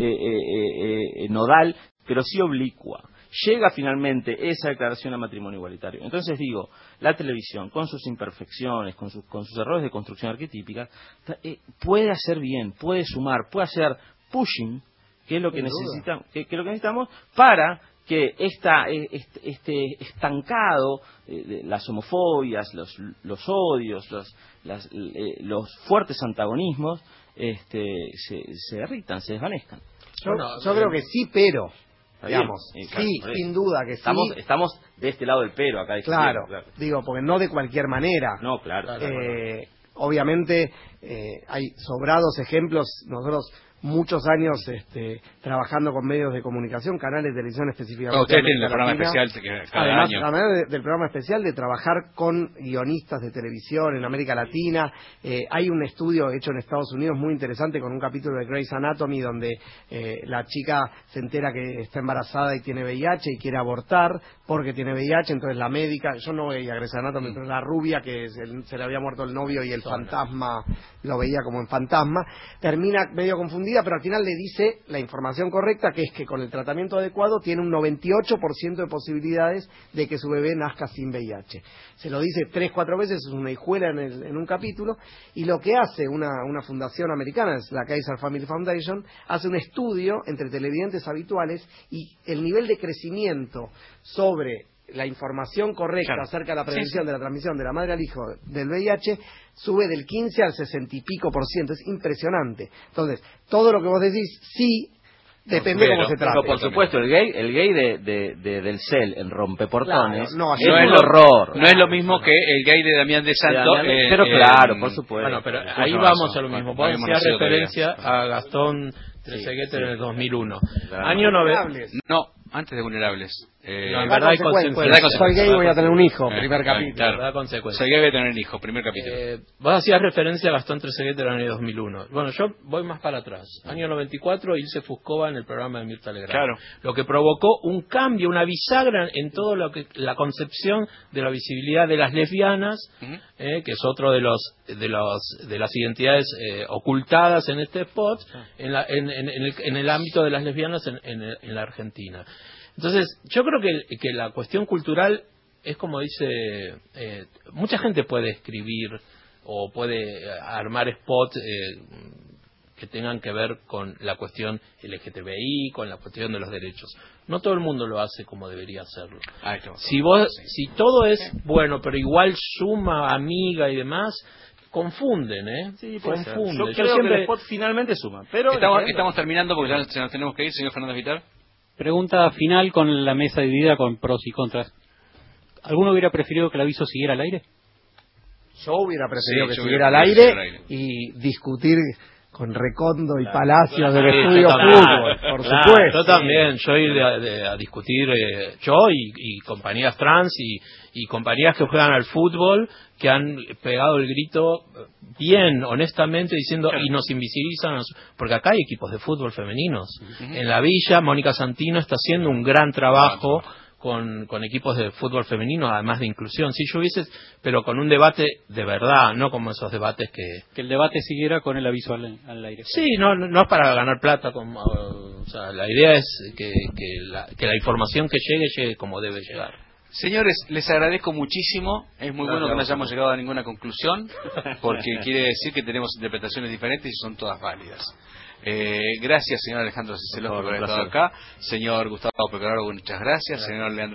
nodal, pero sí oblicua. Llega finalmente esa declaración a matrimonio igualitario. Entonces digo, la televisión, con sus imperfecciones, con sus errores de construcción arquetípica, puede hacer bien, puede sumar, puede hacer pushing, que es lo que necesitamos para que este estancado, las homofobias, los odios, los fuertes antagonismos, se derritan, se desvanezcan. Yo creo que sí, pero digamos, sí, sin duda que sí. Estamos de este lado del pero acá. Claro, digo, porque no de cualquier manera. No, claro. Obviamente hay sobrados ejemplos. Nosotros muchos años trabajando con medios de comunicación, canales de televisión específicamente. Usted tiene el programa especial cada además, año. Además del programa especial de trabajar con guionistas de televisión en América Latina. Hay un estudio hecho en Estados Unidos muy interesante con un capítulo de Grey's Anatomy donde la chica se entera que está embarazada y tiene VIH y quiere abortar porque tiene VIH, entonces la médica, yo no veía Grey's Anatomy, pero la rubia que se le había muerto el novio y el fantasma lo veía como en fantasma, termina medio confundida, pero al final le dice la información correcta, que es que con el tratamiento adecuado tiene un 98% de posibilidades de que su bebé nazca sin VIH. Se lo dice 3-4 veces, es una hijuela en un capítulo, y lo que hace una fundación americana, es la Kaiser Family Foundation, hace un estudio entre televidentes habituales y el nivel de crecimiento sobre la información correcta acerca de la prevención de la transmisión de la madre al hijo del VIH sube del 15 al 60 y pico %. Es impresionante. Entonces, todo lo que vos decís, sí, depende cómo se trata. Pero por supuesto, el gay del CEL en Rompeportones, claro, es un horror. No es lo mismo que el gay de Damián de Santo. Pero claro, por supuesto. Bueno, pero ahí vamos a lo mismo. Vos hacías referencia a Gastón Trezeguet en el 2001. Claro. Año 90. No, antes de Vulnerables. No, en verdad hay consecuencias. Soy gay y voy a tener un hijo, primer capítulo. Claro. Soy gay y voy a tener un hijo, primer capítulo. Vos hacías referencia a Gastón Trezeguet en el año 2001. Bueno, yo voy más para atrás. Año 94, Ilse Fuscova en el programa de Mirta Legrand. Claro. Lo que provocó un cambio, una bisagra en todo lo que la concepción de la visibilidad de las lesbianas, que es otro de las identidades ocultadas en este spot, en el ámbito de las lesbianas en la Argentina. Entonces, yo creo que la cuestión cultural es como dice, mucha gente puede escribir o puede armar spots que tengan que ver con la cuestión LGTBI, con la cuestión de los derechos. No todo el mundo lo hace como debería hacerlo. Si todo es bueno, pero igual suma, amiga y demás, confunden, Sí, confunden. Yo creo que el spot finalmente suma. Pero estamos terminando porque ya nos tenemos que ir, señor Fernández Vitar. Pregunta final con la mesa dividida con pros y contras. ¿Alguno hubiera preferido que el aviso siguiera al aire? Yo hubiera preferido que siguiera al aire y discutir con Recondo y Palacios del estudio fútbol, por supuesto. Yo también, yo ir a discutir, yo y compañías trans y compañías que juegan al fútbol, que han pegado el grito bien, honestamente, diciendo, y nos invisibilizan, porque acá hay equipos de fútbol femeninos. En la Villa, Mónica Santino está haciendo un gran trabajo con equipos de fútbol femenino, además de inclusión. Si yo hubiese, pero con un debate de verdad, no como esos debates que el debate siguiera con el aviso al aire. Sí, no es para ganar plata, o sea, la idea es que la información que llegue como debe llegar. Señores, les agradezco muchísimo. Es muy bueno que no hayamos llegado a ninguna conclusión, porque quiere decir que tenemos interpretaciones diferentes y son todas válidas. Gracias, señor Alejandro Ciceló, por haber estado acá. Señor Gustavo Pecoraro, muchas gracias. Señor Leandro